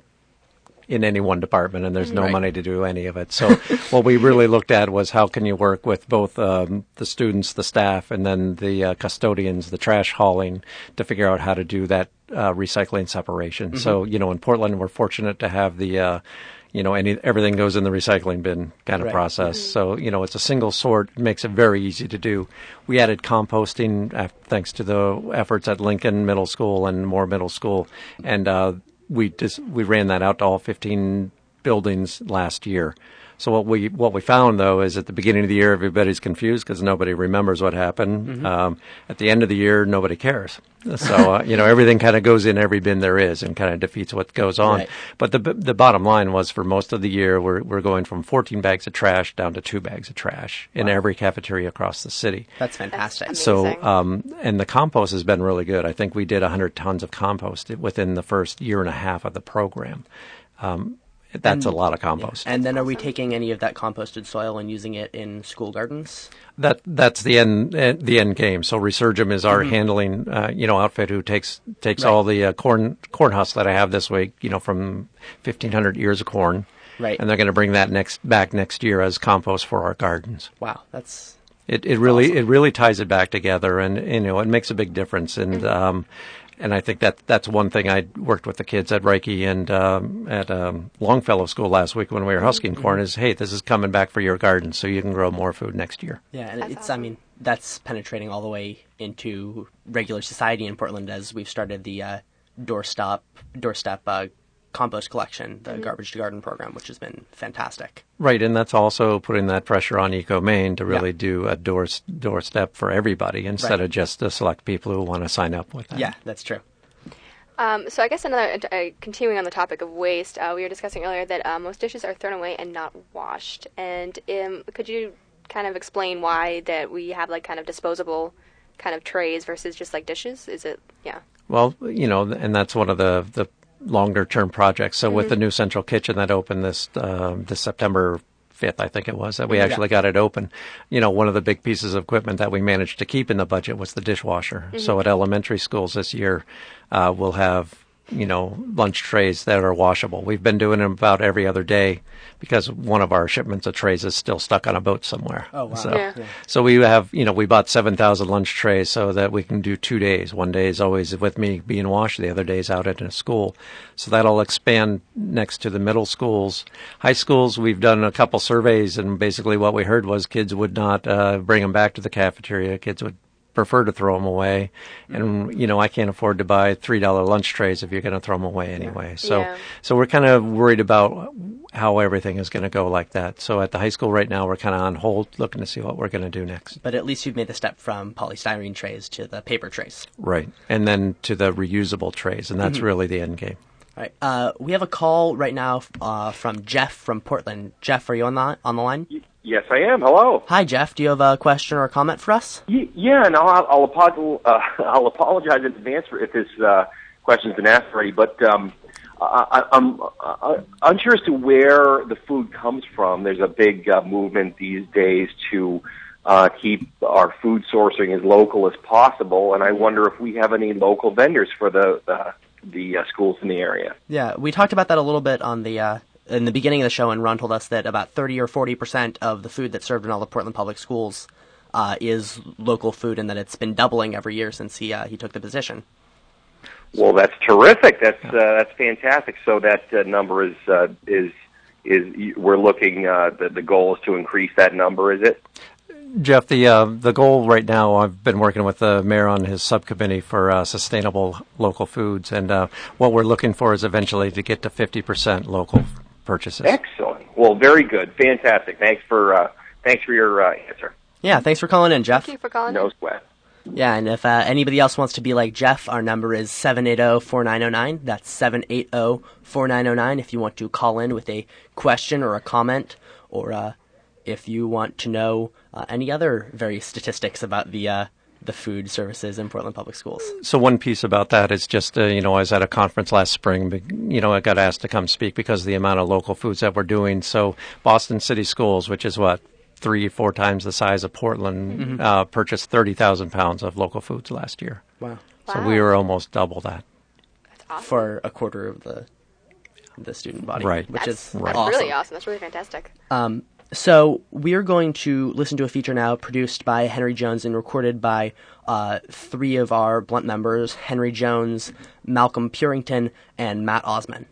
in any one department, and there's no
Right.
money to do any of it. So, what we really looked at was how can you work with both um, the students, the staff, and then the uh, custodians, the trash hauling, to figure out how to do that uh, recycling separation.
Mhm.
So, you know, in Portland, we're fortunate to have the uh, you know, any everything goes in the recycling bin kind of
Right.
process. So, you know, it's a single sort, it makes it very easy to do. We added composting uh, thanks to the efforts at Lincoln Middle School and Moore Middle School, and uh, we just we ran that out to all fifteen buildings last year. So what we what we found though is at the beginning of the year everybody's confused because nobody remembers what happened.
Mhm.
Um, at the end of the year nobody cares. So uh, you know everything kind of goes in every bin there is and kind of defeats what goes on.
Right.
But the the bottom line was for most of the year we're we're going from fourteen bags of trash down to two bags of trash in
Wow.
every cafeteria across the city.
That's fantastic.
So, um, and the compost has been really good. I think we did one hundred tons of compost within the first year and a half of the program. Um, that's
And-
a lot of compost.
And then are we taking any of that composted soil and using it in school gardens?
That that's the end uh, the end game. So Resurgam is our
Mhm.
handling uh, you know outfit who takes takes
Right.
all the uh, corn corn husks that I have this week. You know from fifteen hundred ears of corn.
Right.
And they're going to bring that next back next year as compost for our gardens.
Wow, that's
It it really it really ties it back together, and you know it makes a big difference. And um, and I think that that's one thing I worked with the kids at Reiki and um, at um, Longfellow School last week when we were husking corn. Is hey, this is coming back for your garden, so you can grow more food next year.
Yeah, and it's, I mean, that's penetrating all the way into regular society in Portland as we've started the uh, doorstep, doorstep uh, compost collection, the
Mhm.
garbage to garden program, which has been fantastic.
Right, and that's also putting that pressure on Eco Maine to really
Yeah.
do a door doorstep for everybody instead
Right.
of just the select people who want to sign up with that.
Yeah, that's true.
Um, so I guess another, uh, continuing on the topic of waste, uh, we were discussing earlier that uh, most dishes are thrown away and not washed. And um, could you kind of explain why that we have like kind of disposable kind of trays versus just like dishes? Is it, yeah.
Well, you know, and that's one of the the longer term projects. So with
Mhm.
the new central kitchen that opened this um, this September fifth, I think it was, that we
Yeah.
actually got it open. You know, one of the big pieces of equipment that we managed to keep in the budget was the dishwasher.
Mhm.
So at elementary schools this year, uh, we'll have, you know, lunch trays that are washable. We've been doing them about every other day because one of our shipments of trays is still stuck on a boat somewhere.
Oh, wow.
So,
Yeah. Yeah.
so we have, you know, we bought seven thousand lunch trays so that we can do two days. One day is always with me being washed. The other day is out at a school. So that'll expand next to the middle schools. High schools, we've done a couple surveys, and basically what we heard was kids would not uh, bring them back to the cafeteria. Kids would prefer to throw them away. And, you know, I can't afford to buy three dollar lunch trays if you're going to throw them away anyway. So,
Yeah.
so we're kind of worried about how everything is going to go like that. So at the high school right now, we're kind of on hold looking to see what we're going to do next.
But at least you've made the step from polystyrene trays to the paper trays.
Right. And then to the reusable trays, and that's
Mhm.
really the end game.
All right. Uh, we have a call right now uh, from Jeff from Portland. Jeff, are you on the on the line?
Yes, I am. Hello.
Hi, Jeff. Do you have a question or a comment for us?
Y- yeah, no, I'll, I'll, apo- uh, I'll apologize in advance for if this uh, question's been asked already, but um, I, I'm uh, unsure as to where the food comes from. There's a big uh, movement these days to uh, keep our food sourcing as local as possible, and I wonder if we have any local vendors for the uh, the uh, schools in the area.
Yeah, we talked about that a little bit on the uh, in the beginning of the show, and Ron told us that about thirty or forty percent of the food that's served in all the Portland public schools uh, is local food, and that it's been doubling every year since he uh, he took the position.
Well, that's terrific. That's uh, that's fantastic. So that uh, number is uh, is is we're looking. Uh, the the goal is to increase that number. Is it?
Jeff, the uh, the goal right now, I've been working with the mayor on his subcommittee for uh, sustainable local foods, and uh, what we're looking for is eventually to get to fifty percent local purchases.
Excellent. Well, very good. Fantastic. Thanks for uh, thanks for your uh, answer.
Yeah, thanks for calling in, Jeff.
Thank you for calling
No
in.
sweat.
Yeah, and if uh, anybody else wants to be like Jeff, our number is seven eight zero, four nine zero nine. That's seven eight zero, four nine zero nine if you want to call in with a question or a comment, or uh, if you want to know uh, any other various statistics about the uh, the food services in Portland Public Schools.
So one piece about that is just, uh, you know, I was at a conference last spring, but, you know, I got asked to come speak because of the amount of local foods that we're doing. So Boston City Schools, which is what, three, four times the size of Portland,
Mm-hmm.
uh, purchased thirty thousand pounds of local foods last year.
Wow.
So
Wow.
we were almost double that.
That's awesome.
For a quarter of the the student body,
Right.
which
That's,
is
that's
awesome.
really awesome. That's really fantastic.
Um, so we are going to listen to a feature now produced by Henry Jones and recorded by uh, three of our Blunt members, Henry Jones, Malcolm Purington, and Matt Osman.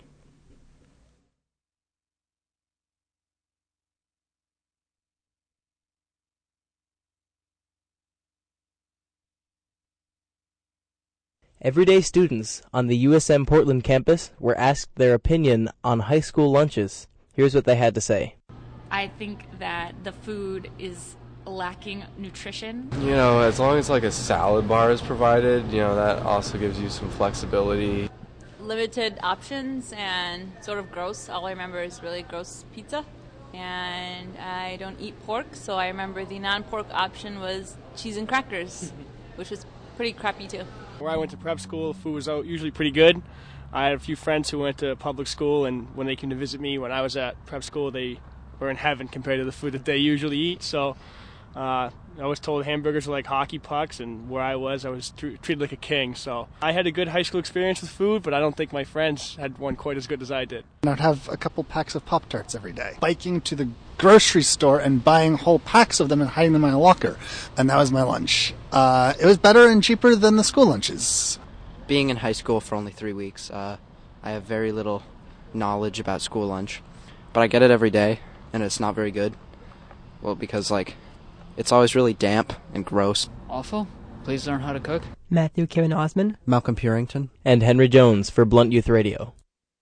Everyday students on the U S M Portland campus were asked their opinion on high school lunches. Here's what they had to say.
I think that the food is lacking nutrition.
You know, as long as like a salad bar is provided, you know, that also gives you some flexibility.
Limited options and sort of gross. All I remember is really gross pizza. And I don't eat pork, so I remember the non-pork option was cheese and crackers, which was pretty crappy too.
Where I went to prep school, food was out usually pretty good. I had a few friends who went to public school, and when they came to visit me when I was at prep school, they were in heaven compared to the food that they usually eat. So uh, I was told hamburgers were like hockey pucks, and where I was, I was tr- treated like a king. So I had a good high school experience with food, but I don't think my friends had one quite as good as I did.
And I'd have a couple packs of Pop-Tarts every day. Biking to the grocery store and buying whole packs of them and hiding them in my locker. And that was my lunch. Uh, it was better and cheaper than the school lunches.
Being in high school for only three weeks, uh, I have very little knowledge about school lunch. But I get it every day, and it's not very good. Well, because, like, it's always really damp and gross.
Awful. Please learn how to cook.
Matthew Kevin Osman,
Malcolm Purington,
and Henry Jones for Blunt Youth Radio.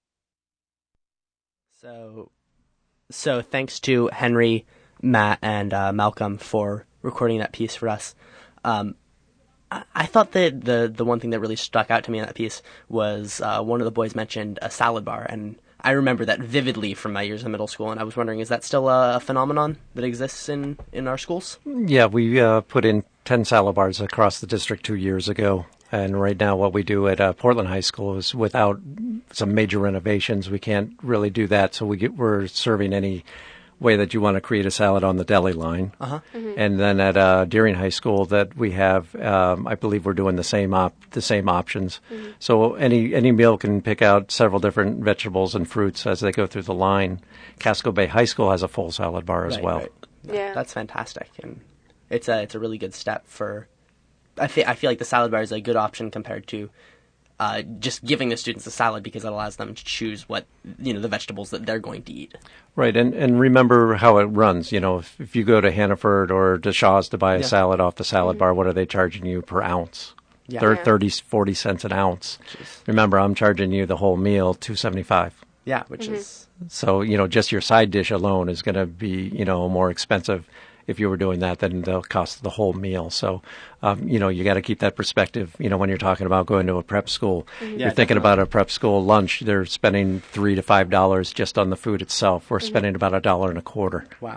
So, so thanks to Henry, Matt, and uh, Malcolm for recording that piece for us. Um, I, I thought that the the one thing that really stuck out to me in that piece was uh, one of the boys mentioned a salad bar, and I remember that vividly from my years in middle school, and I was wondering, is that still a phenomenon that exists in, in our schools?
Yeah, we uh, put in ten salad bars across the district two years ago. And right now what we do at uh, Portland High School is without some major renovations, we can't really do that. So we get, we're serving any way that you want to create a salad on the deli line.
Uh-huh.
Mm-hmm.
And then at uh, Deering High School that we have, um, I believe we're doing the same op- the same options.
Mm-hmm.
So any any meal can pick out several different vegetables and fruits as they go through the line. Casco Bay High School has a full salad bar as
Right,
well.
right.
Yeah.
That's fantastic, and it's a it's a really good step for. I feel I feel like the salad bar is a good option compared to uh, just giving the students a salad because it allows them to choose what you know the vegetables that they're going to eat.
Right, and, and remember how it runs. You know, if, if you go to Hannaford or to Shaw's to buy a
Yeah.
salad off the salad bar, what are they charging you per ounce?
Yeah.
They're
Yeah.
thirty, forty cents an ounce.
Jeez.
Remember, I'm charging you the whole meal, two seventy-five.
Yeah, which
Mm-hmm.
is
So, you know, just your side dish alone is going to be, you know, more expensive if you were doing that than the cost of the whole meal. So, um, you know, you got to keep that perspective, you know, when you're talking about going to a prep school.
Yeah,
You're thinking
definitely.
about a prep school lunch, they're spending three to five dollars just on the food itself. We're spending about a dollar and a quarter.
wow.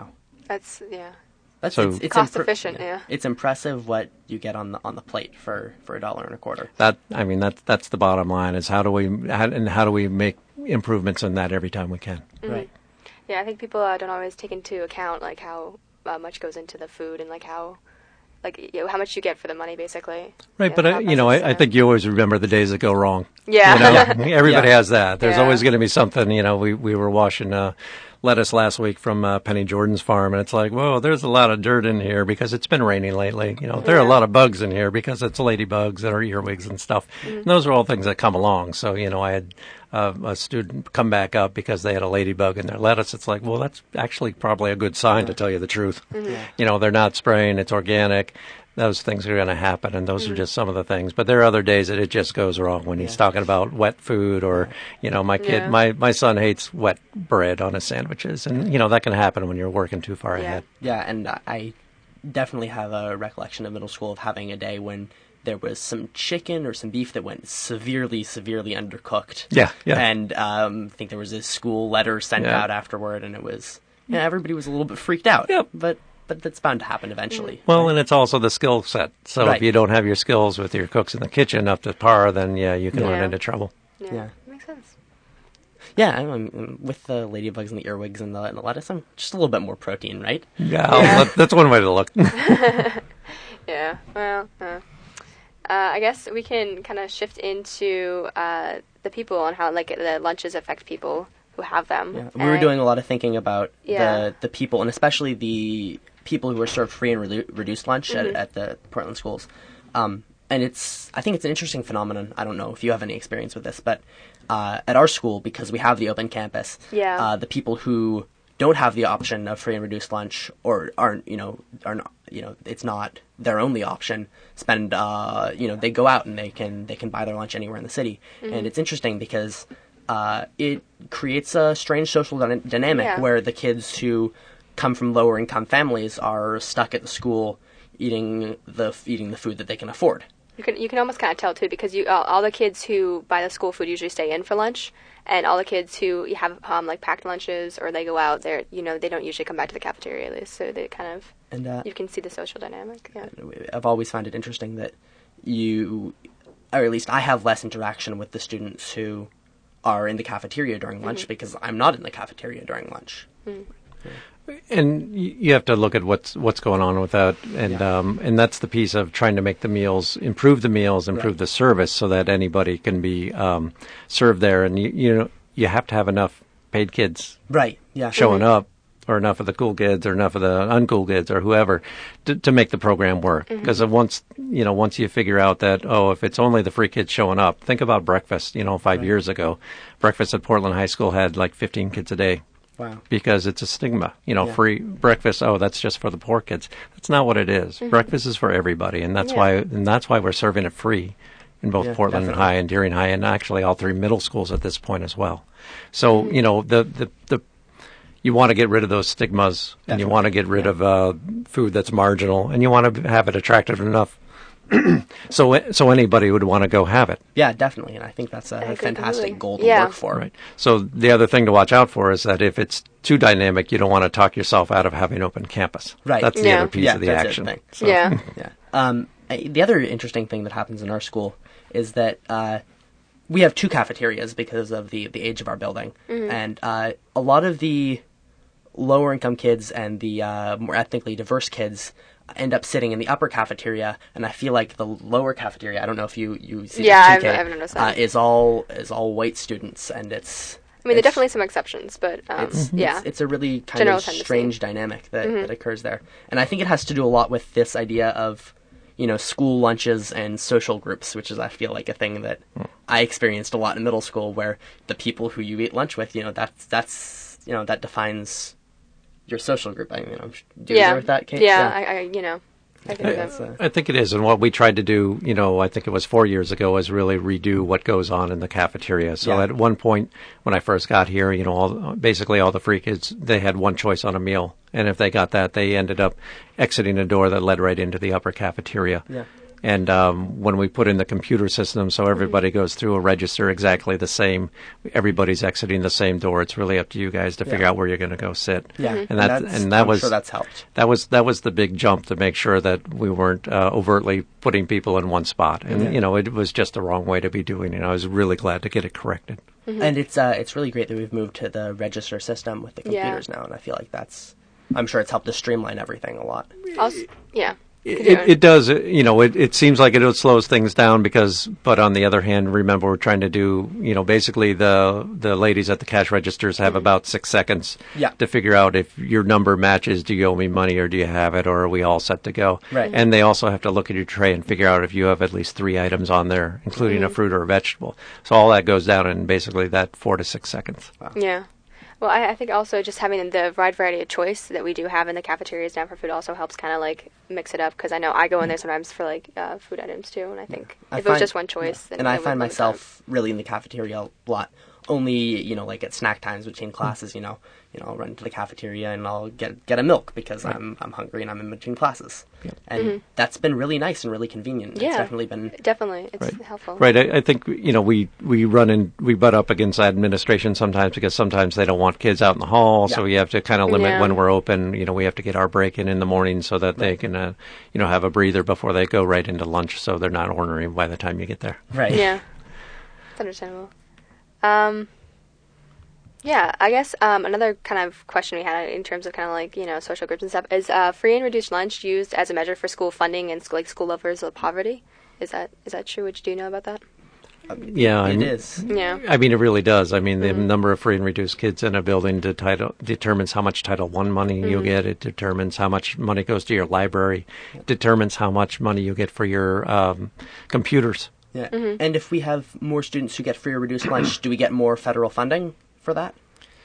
That's yeah.
That's
So-
it's, it's
Cost
impre-
efficient, yeah.
It's impressive what you get on the on the plate for, for a dollar and a quarter.
That I mean, that's that's the bottom line. Is how do we how, and how do we make improvements in that every time we can?
Right.
Yeah, I think people uh, don't always take into account like how uh, much goes into the food and like how like you know, how much you get for the money, basically.
Right,
Yeah,
but
how
I, you know, I, I
prices,
think you always remember the days that go wrong.
Yeah.
You know, everybody
Yeah.
has that. There's
Yeah.
always going to be something. You know, we we were washing uh, lettuce last week from uh, Penny Jordan's farm, and it's like, whoa, there's a lot of dirt in here because it's been raining lately. You know, there are a
Yeah.
lot of bugs in here because it's ladybugs and our earwigs and stuff.
Mm-hmm.
And those are all things that come along. So, you know, I had uh, a student come back up because they had a ladybug in their lettuce. It's like, well, that's actually probably a good sign to tell you the truth.
Mm-hmm.
You know, they're not spraying; it's organic. Those things are going to happen, and those
Mm-hmm.
are just some of the things. But there are other days that it just goes wrong when he's talking about wet food, or you know, my kid,
Yeah.
my my son hates wet bread on his sandwiches, and you know that can happen when you're working too far
Yeah.
ahead.
Yeah, and I- I definitely have a recollection of middle school of having a day when there was some chicken or some beef that went severely, severely undercooked.
Yeah, yeah.
And um, I think there was a school letter sent
Yeah.
out afterward, and it was, yeah, everybody was a little bit freaked out.
Yep.
But but that's bound to happen eventually.
Well, and it's also the skill set. So
Right.
if you don't have your skills with your cooks in the kitchen up to par, then yeah, you can run
Yeah.
into trouble.
Yeah.
Yeah.
Makes sense.
Yeah, I'm, I'm- with the ladybugs and the earwigs and the, and the lettuce, I'm just a little bit more protein, right?
Yeah, that- that's one way to look.
Yeah. Well, uh, uh, I guess we can kind of shift into uh, the people and how like the lunches affect people who have them.
Yeah, we
And
were
I-
doing a lot of thinking about
Yeah.
the the people, and especially the people who are served free and redu- reduced lunch
Mhm.
at, at the Portland schools. Um, and it's, I think it's an interesting phenomenon. I don't know if you have any experience with this, but uh, at our school, because we have the open campus,
Yeah.
uh, the people who don't have the option of free and reduced lunch, or aren't, you know, are not, you know, it's not their only option. Spend, uh, you know, they go out and they can they can buy their lunch anywhere in the city,
Mhm.
and it's interesting because uh, it creates a strange social dyna- dynamic
Yeah.
where the kids who come from lower income families are stuck at the school eating the eating the food that they can afford.
You can you can almost kind of tell too because you all, all the kids who buy the school food usually stay in for lunch, and all the kids who have um, like packed lunches or they go out, they're you know they don't usually come back to the cafeteria at least, so they kind of
And uh,
you can see the social dynamic. Yeah.
I've always found it interesting that you, or at least I have less interaction with the students who are in the cafeteria during lunch
Mhm.
because I'm not in the cafeteria during lunch.
Mm.
And y- you have to look at what's what's going on with that, and um, and that's the piece of trying to make the meals, improve the meals, improve
Right.
the service, so that anybody can be um, served there. And you you know you have to have enough paid kids
Right. Yeah.
showing
Mhm.
up, or enough of the cool kids, or enough of the uncool kids, or whoever, to, to make the program work.
Mhm.
Because once you know, once you figure out that oh, if it's only the free kids showing up, think about breakfast. You know, five
Right.
years ago, breakfast at Portland High School had like fifteen kids a day.
Wow.
Because it's a stigma, you know,
Yeah.
free breakfast. Oh, that's just for the poor kids. That's not what it is.
Mhm.
Breakfast is for everybody, and that's
Yeah.
why, and that's why we're serving it free in both
Yeah,
Portland
definitely.
High and Deering High, and actually all three middle schools at this point as well. So,
Mhm.
you know, the the the you want to get rid of those stigmas, and you
Definitely.
want to get rid of uh, food that's marginal, and you want to have it attractive enough. so, so anybody would want to go have it.
Yeah, definitely, and I think that's a
I agree
fantastic
completely.
goal to
Yeah.
work for.
Right. So the other thing to watch out for is that if it's too dynamic, you don't want to talk yourself out of having open campus.
Right.
That's the
Yeah.
other piece
Yeah,
of the
that's it,
action.
thing.
So-
Yeah.
Yeah. Um, I- the other interesting thing that happens in our school is that uh, we have two cafeterias because of the, the age of our building.
Mhm.
And uh, a lot of the lower income kids and the uh, more ethnically diverse kids end up sitting in the upper cafeteria, and I feel like the lower cafeteria, I don't know if you, you see
Yeah,
this,
I've-
T K,
I've noticed
uh,
that.
is all is all white students, and it's
I mean, there are
it's-
definitely some exceptions, but um,
it's,
yeah,
it's, it's a really kind
General
of
tendency.
strange dynamic that,
Mhm.
that occurs there. And I think it has to do a lot with this idea of, you know, school lunches and social groups, which is, I feel like, a thing that I experienced a lot in middle school, where the people who you eat lunch with, you know, that's, that's you know, that defines your social group. I mean, I'm, do you
yeah,
agree with that, Kate?
yeah, I, I, you know, I think
I,
that's
uh,
I think it is, and what we tried to do, you know, I think it was four years ago, is really redo what goes on in the cafeteria. So
Yeah.
at one point, when I first got here, you know, all, basically all the free kids, they had one choice on a meal, and if they got that, they ended up exiting a door that led right into the upper cafeteria.
Yeah.
And um, when we put in the computer system, so everybody mm-hmm. goes through a register exactly the same, everybody's exiting the same door. It's really up to you guys to yeah. figure out where you're going to go sit.
Yeah,
and that
and,
and that
I'm
was
sure that's helped.
That was that was the big jump to make sure that we weren't uh, overtly putting people in one spot. And
yeah.
you know, it was just the wrong way to be doing it. I was really glad to get it corrected.
Mm-hmm. And it's uh, it's really great that we've moved to the register system with the computers yeah. now, and I feel like that's. I'm sure it's helped to streamline everything a lot.
Also, yeah.
It, it, it does, you know, it, it seems like it slows things down because, but on the other hand, remember we're trying to do, you know, basically the the ladies at the cash registers have mm-hmm. about six seconds
yeah.
to figure out if your number matches, do you owe me money or do you have it, or are we all set to go?
Right.
And they also have to look at your tray and figure out if you have at least three items on there, including mm-hmm. a fruit or a vegetable. So all that goes down in basically that four to six seconds.
Wow.
Yeah. Well, I, I think also just having the wide variety of choice that we do have in the cafeterias now for food also helps kind of like mix it up, because I know I go in there sometimes for like uh, food items too, and I think
I
if
find,
it was just one choice,
yeah.
then
and I
it
find
would
myself really in the cafeteria a lot. Only, you know, like at snack times between classes, you know, you know, I'll run to the cafeteria and I'll get get a milk because right. I'm I'm hungry and I'm in between classes,
yeah.
and
mm-hmm.
that's been really nice and really convenient.
Yeah,
it's definitely been
definitely it's
right.
helpful.
Right, I, I think you know we we run in we butt up against administration sometimes because sometimes they don't want kids out in the hall, yeah. so we have to kind of limit
yeah.
when we're open. You know, we have to get our break in in the morning so that right. they can uh, you know have a breather before they go right into lunch, so they're not ornery by the time you get there.
Right.
Yeah, it's understandable. Um. Yeah, I guess um, another kind of question we had in terms of kind of like, you know, social groups and stuff is uh, free and reduced lunch used as a measure for school funding and school, like school levels of poverty? Is that is that true? Would you know about that?
Yeah,
it
I mean,
is.
Yeah,
I mean it really does. I mean
mm-hmm.
the number of free and reduced kids in a building to title, determines how much Title One money mm-hmm. you get. It determines how much money goes to your library. It determines how much money you get for your um, computers.
Yeah,
mm-hmm.
and if we have more students who get free or reduced lunch, do we get more federal funding for that?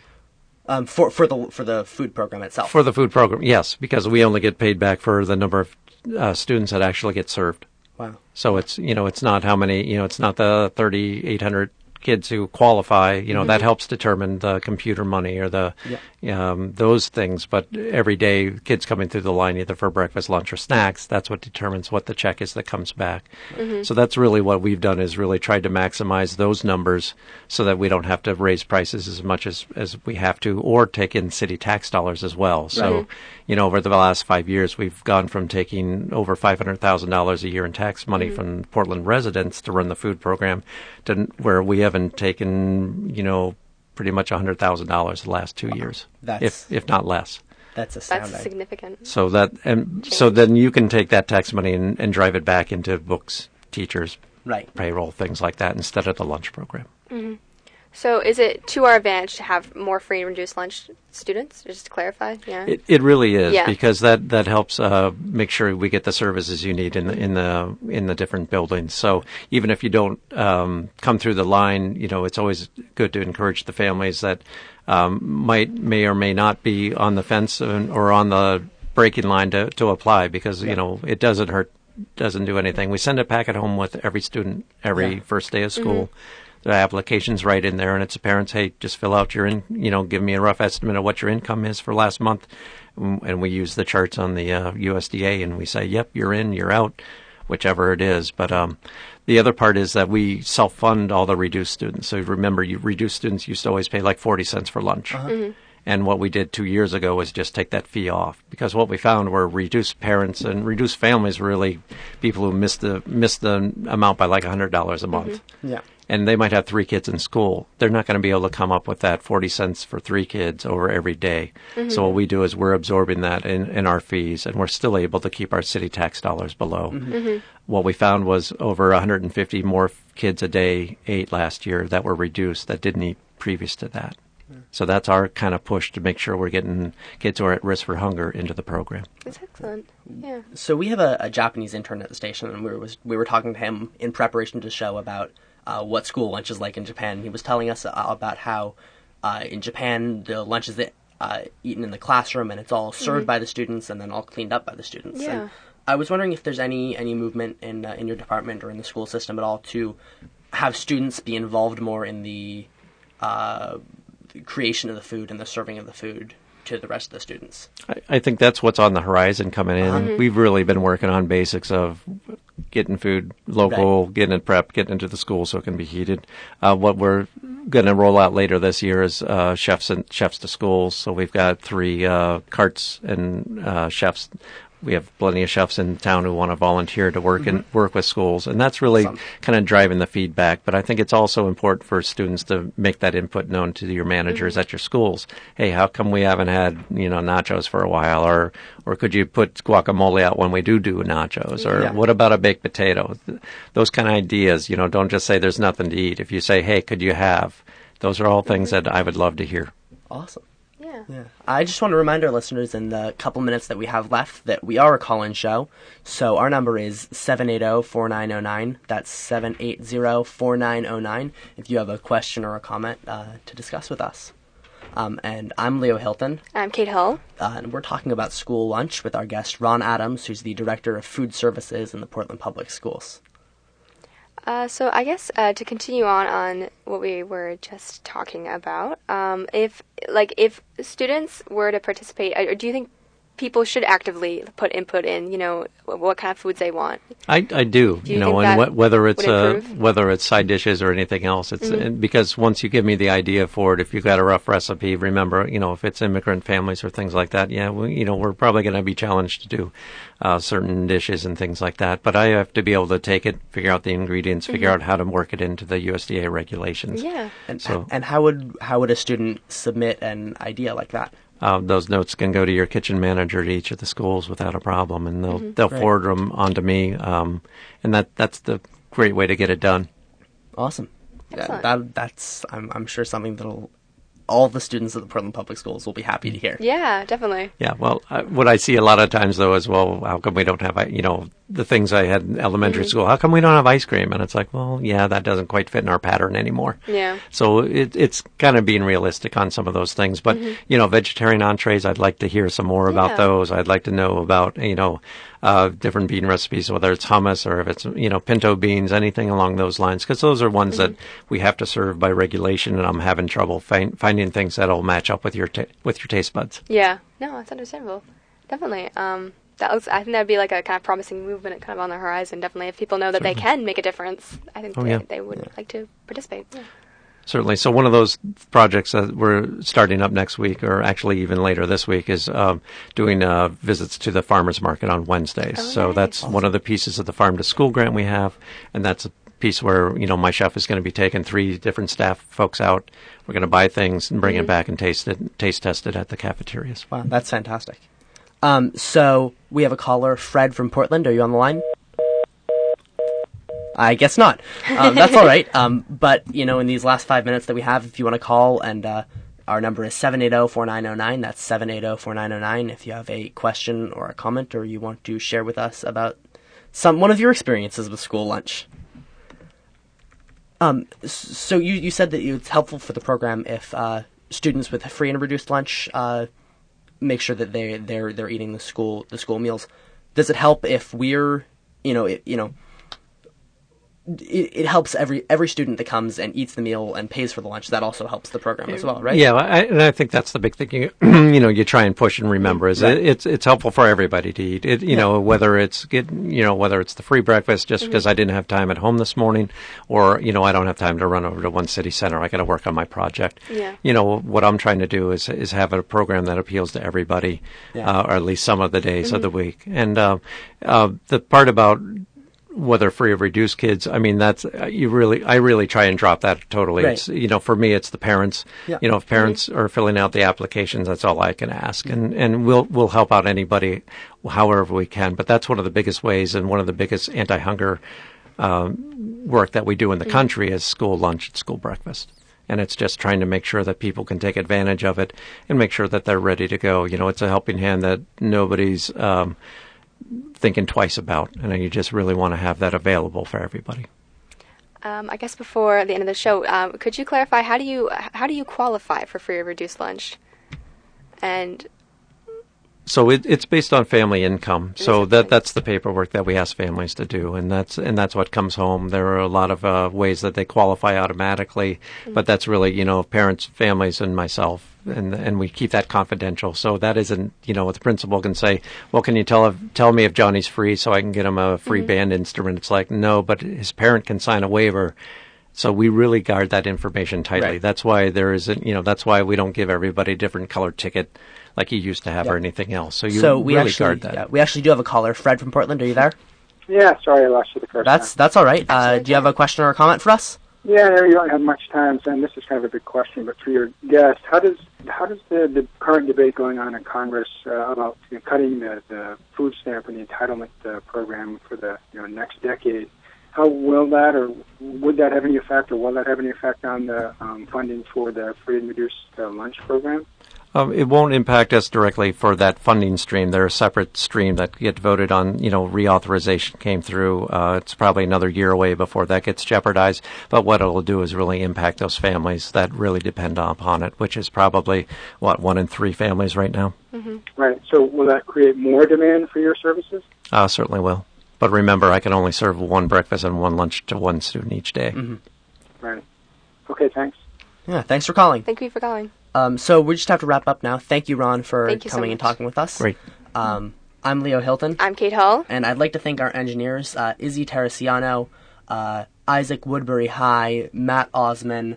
Um, for for the for the food program itself.
For the food program, yes, because we only get paid back for the number of uh, students that actually get served.
Wow.
So it's you know it's not how many you know it's not the thirty-eight hundred kids who qualify. You know mm-hmm. that helps determine the computer money or the
yeah.
um, those things. But every day, kids coming through the line either for breakfast, lunch, or snacks. That's what determines what the check is that comes back.
Mm-hmm.
So that's really what we've done is really tried to maximize those numbers so that we don't have to raise prices as much as, as we have to, or take in city tax dollars as well. So,
right.
you know, over the last five years, we've gone from taking over five hundred thousand dollars a year in tax money
mm-hmm.
from Portland residents to run the food program to where we haven't taken, you know, pretty much one hundred thousand dollars the last two
wow.
years,
That's,
if if not less.
That's astounding.
That's significant.
So that and change. So then you can take that tax money and, and drive it back into books, teachers,
right.
payroll, things like that, instead of the lunch program.
Mm-hmm. So is it to our advantage to have more free and reduced lunch students, just to clarify? Yeah.
It it really is
yeah.
because that, that helps uh, make sure we get the services you need in the in the in the different buildings. So even if you don't um, come through the line, you know, it's always good to encourage the families that um, might may or may not be on the fence or on the breaking line to, to apply because
yeah.
you know it doesn't hurt, doesn't do anything. We send a packet home with every student every yeah. first day of school.
Mm-hmm.
The application's right in there, and it's the parents, hey, just fill out your, in, you know, give me a rough estimate of what your income is for last month. And we use the charts on the uh, U S D A, and we say, yep, you're in, you're out, whichever it is. But um, the other part is that we self-fund all the reduced students. So remember, you reduced students used to always pay like forty cents for lunch.
Uh-huh.
Mm-hmm.
And what we did two years ago was just take that fee off, because what we found were reduced parents and reduced families, really people who missed the missed the amount by like one hundred dollars a month.
Mm-hmm. Yeah.
And they might have three kids in school. They're not going to be able to come up with that forty cents for three kids over every day.
Mm-hmm.
So what we do is we're absorbing that in, in our fees, and we're still able to keep our city tax dollars below.
Mm-hmm.
Mm-hmm.
What we found was over one hundred fifty more kids a day ate last year that were reduced that didn't eat previous to that. So that's our kind of push to make sure we're getting kids who are at risk for hunger into the program.
That's excellent. Yeah.
So we have a, a Japanese intern at the station, and we were, was, we were talking to him in preparation to the show about uh, what school lunch is like in Japan. He was telling us uh, about how uh, in Japan the lunch is that, uh, eaten in the classroom, and it's all served mm-hmm. by the students and then all cleaned up by the students.
Yeah.
And I was wondering if there's any, any movement in uh, in your department or in the school system at all to have students be involved more in the uh, creation of the food and the serving of the food to the rest of the students.
I, I think that's what's on the horizon coming in.
Mm-hmm.
We've really been working on basics of getting food local, right. getting it prepped, getting into the school so it can be heated. Uh, what we're going to roll out later this year is uh, chefs and chefs to schools. So we've got three uh, carts and uh, chefs. We have plenty of chefs in town who want to volunteer to work mm-hmm. and work with schools, and that's really awesome. Kind of driving the feedback. But I think it's also important for students to make that input known to your managers mm-hmm. at your schools. Hey, how come we haven't had you know nachos for a while, or or could you put guacamole out when we do do nachos, or yeah. what about a baked potato? Those kind of ideas. You know, don't just say there's nothing to eat. If you say, hey, could you have? Those are all things mm-hmm. that I would love to hear.
Awesome.
Yeah.
yeah. I just want to remind our listeners in the couple minutes that we have left that we are a call-in show. So our number is seven eight zero, four nine zero nine. That's seven eight zero, four nine zero nine if you have a question or a comment uh, to discuss with us. Um, and I'm Leo Hilton.
I'm Kate Hull.
Uh, and we're talking about school lunch with our guest Ron Adams, who's the Director of Food Services in the Portland Public Schools.
Uh, so I guess uh, to continue on on what we were just talking about, um, if like if students were to participate, or do you think people should actively put input in, you know, what kind of foods they want?
I, I do,
do
you,
you
know, and wh- whether it's uh, whether it's side dishes or anything else, it's mm-hmm. and because once you give me the idea for it, if you've got a rough recipe, remember, you know, if it's immigrant families or things like that, yeah, we, you know, we're probably going to be challenged to do uh, certain dishes and things like that. But I have to be able to take it, figure out the ingredients, mm-hmm. figure out how to work it into the U S D A regulations.
Yeah.
And
so,
and how would how would a student submit an idea like that?
Uh, those notes can go to your kitchen manager at each of the schools without a problem, and they'll mm-hmm. they'll right. forward them onto me, um, and that that's the great way to get it done.
Awesome. Yeah, that that's I'm I'm sure something that'll all the students of the Portland Public Schools will be happy to hear.
Yeah, definitely.
Yeah. Well, uh, what I see a lot of times though is, well, how come we don't have you know the things I had in elementary mm-hmm. school? How come we don't have ice cream? And it's like, well, yeah, that doesn't quite fit in our pattern anymore.
Yeah.
So it, it's kind of being realistic on some of those things. But, mm-hmm. you know, vegetarian entrees, I'd like to hear some more about yeah. those. I'd like to know about, you know, uh, different bean recipes, whether it's hummus or if it's, you know, pinto beans, anything along those lines. Because those are ones mm-hmm. that we have to serve by regulation, and I'm having trouble find, finding things that'll match up with your ta- with your taste buds.
Yeah. No, that's understandable. Definitely. Um, That looks, I think that would be like a kind of promising movement kind of on the horizon, definitely. If people know that Certainly. They can make a difference, I think
oh,
they,
yeah.
they would
yeah.
like to participate. Yeah.
Certainly. So one of those projects that we're starting up next week, or actually even later this week, is um, doing uh, visits to the farmers market on Wednesdays. Oh, so nice. That's awesome. One of the pieces of the Farm to School grant we have, and that's a piece where, you know, my chef is going to be taking three different staff folks out. We're going to buy things and bring mm-hmm. it back and taste it, taste test it at the cafeterias.
Wow, that's fantastic. Um, so we have a caller, Fred from Portland. Are you on the line? I guess not. Um, that's all right. Um, but, you know, in these last five minutes that we have, if you want to call, and uh, our number is seven eight zero, four nine zero nine. That's seven eight zero, four nine zero nine. If you have a question or a comment, or you want to share with us about some one of your experiences with school lunch. Um, so you, you said that it's helpful for the program if uh, students with a free and reduced lunch uh make sure that they they're they're eating the school the school meals. Does it help if we're you know it, you know it, it helps every every student that comes and eats the meal and pays for the lunch? That also helps the program as well, right?
Yeah, I, and I think that's the big thing. You, you know, you try and push and remember is right. it, it's it's helpful for everybody to eat. It, you yeah. know, whether it's get you know whether it's the free breakfast just mm-hmm. because I didn't have time at home this morning, or you know I don't have time to run over to one city center. I got to work on my project.
Yeah.
You know what I'm trying to do is is have a program that appeals to everybody, yeah. uh, or at least some of the days mm-hmm. of the week. And uh, uh, the part about whether free or reduced kids, I mean, that's, uh, you really, I really try and drop that totally.
Right.
It's, you know, for me, it's the parents.
Yeah.
You know, if parents mm-hmm. are filling out the applications, that's all I can ask. Mm-hmm. And, and we'll, we'll help out anybody however we can. But that's one of the biggest ways and one of the biggest anti-hunger um, work that we do in the mm-hmm. country is school lunch and school breakfast. And it's just trying to make sure that people can take advantage of it and make sure that they're ready to go. You know, it's a helping hand that nobody's, um, thinking twice about, and you just really want to have that available for everybody.
Um, I guess before the end of the show, um, could you clarify how do you how do you qualify for free or reduced lunch? And
So it, it's based on family income. So that that's the paperwork that we ask families to do, and that's and that's what comes home. There are a lot of uh, ways that they qualify automatically, mm-hmm. but that's really, you know, parents, families, and myself, and and we keep that confidential. So that isn't, you know, the principal can say, well, can you tell tell me if Johnny's free so I can get him a free mm-hmm. band instrument? It's like, no, but his parent can sign a waiver. So we really guard that information tightly. Right. That's why there isn't, you know, that's why we don't give everybody a different color ticket like you used to have yep. or anything else. So you
so we
really
actually,
guard that.
Yeah, we actually do have a caller. Fred from Portland, are you there?
Yeah, sorry I lost you the first
That's
time.
That's all right. Uh, do you have a question or a comment for us?
Yeah, no, you don't have much time, and this is kind of a big question, but for your guest, how does how does the, the current debate going on in Congress uh, about you know, cutting the, the food stamp and the entitlement uh, program for the you know next decade, how will that or would that have any effect, or will that have any effect on the um, funding for the free and reduced uh, lunch program?
Um, it won't impact us directly for that funding stream. They're a separate stream that get voted on. You know, reauthorization came through. Uh, it's probably another year away before that gets jeopardized. But what it'll do is really impact those families that really depend upon it, which is probably, what, one in three families right now?
Mm-hmm. Right. So will that create more demand for your services?
Uh, certainly will. But remember, I can only serve one breakfast and one lunch to one student each day.
Mm-hmm. Right. Okay, thanks.
Yeah, thanks for calling.
Thank you for calling.
Um, so we just have to wrap up now. Thank you, Ron, for
Thank you
coming
so
and talking with us.
Great.
Um, I'm Leo Hilton.
I'm Kate Hall.
And I'd like to thank our engineers, uh, Izzy Teresiano, uh, Isaac Woodbury High, Matt Osman,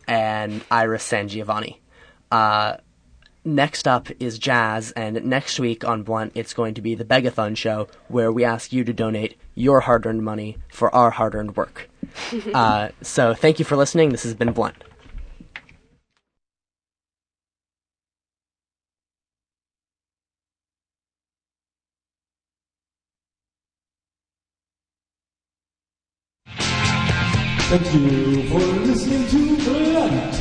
and Iris Sangiovanni. Uh, next up is jazz, and next week on Blunt, it's going to be the Begathon show, where we ask you to donate your hard-earned money for our hard-earned work. uh, so thank you for listening. This has been Blunt.
Thank you for listening to Blunt.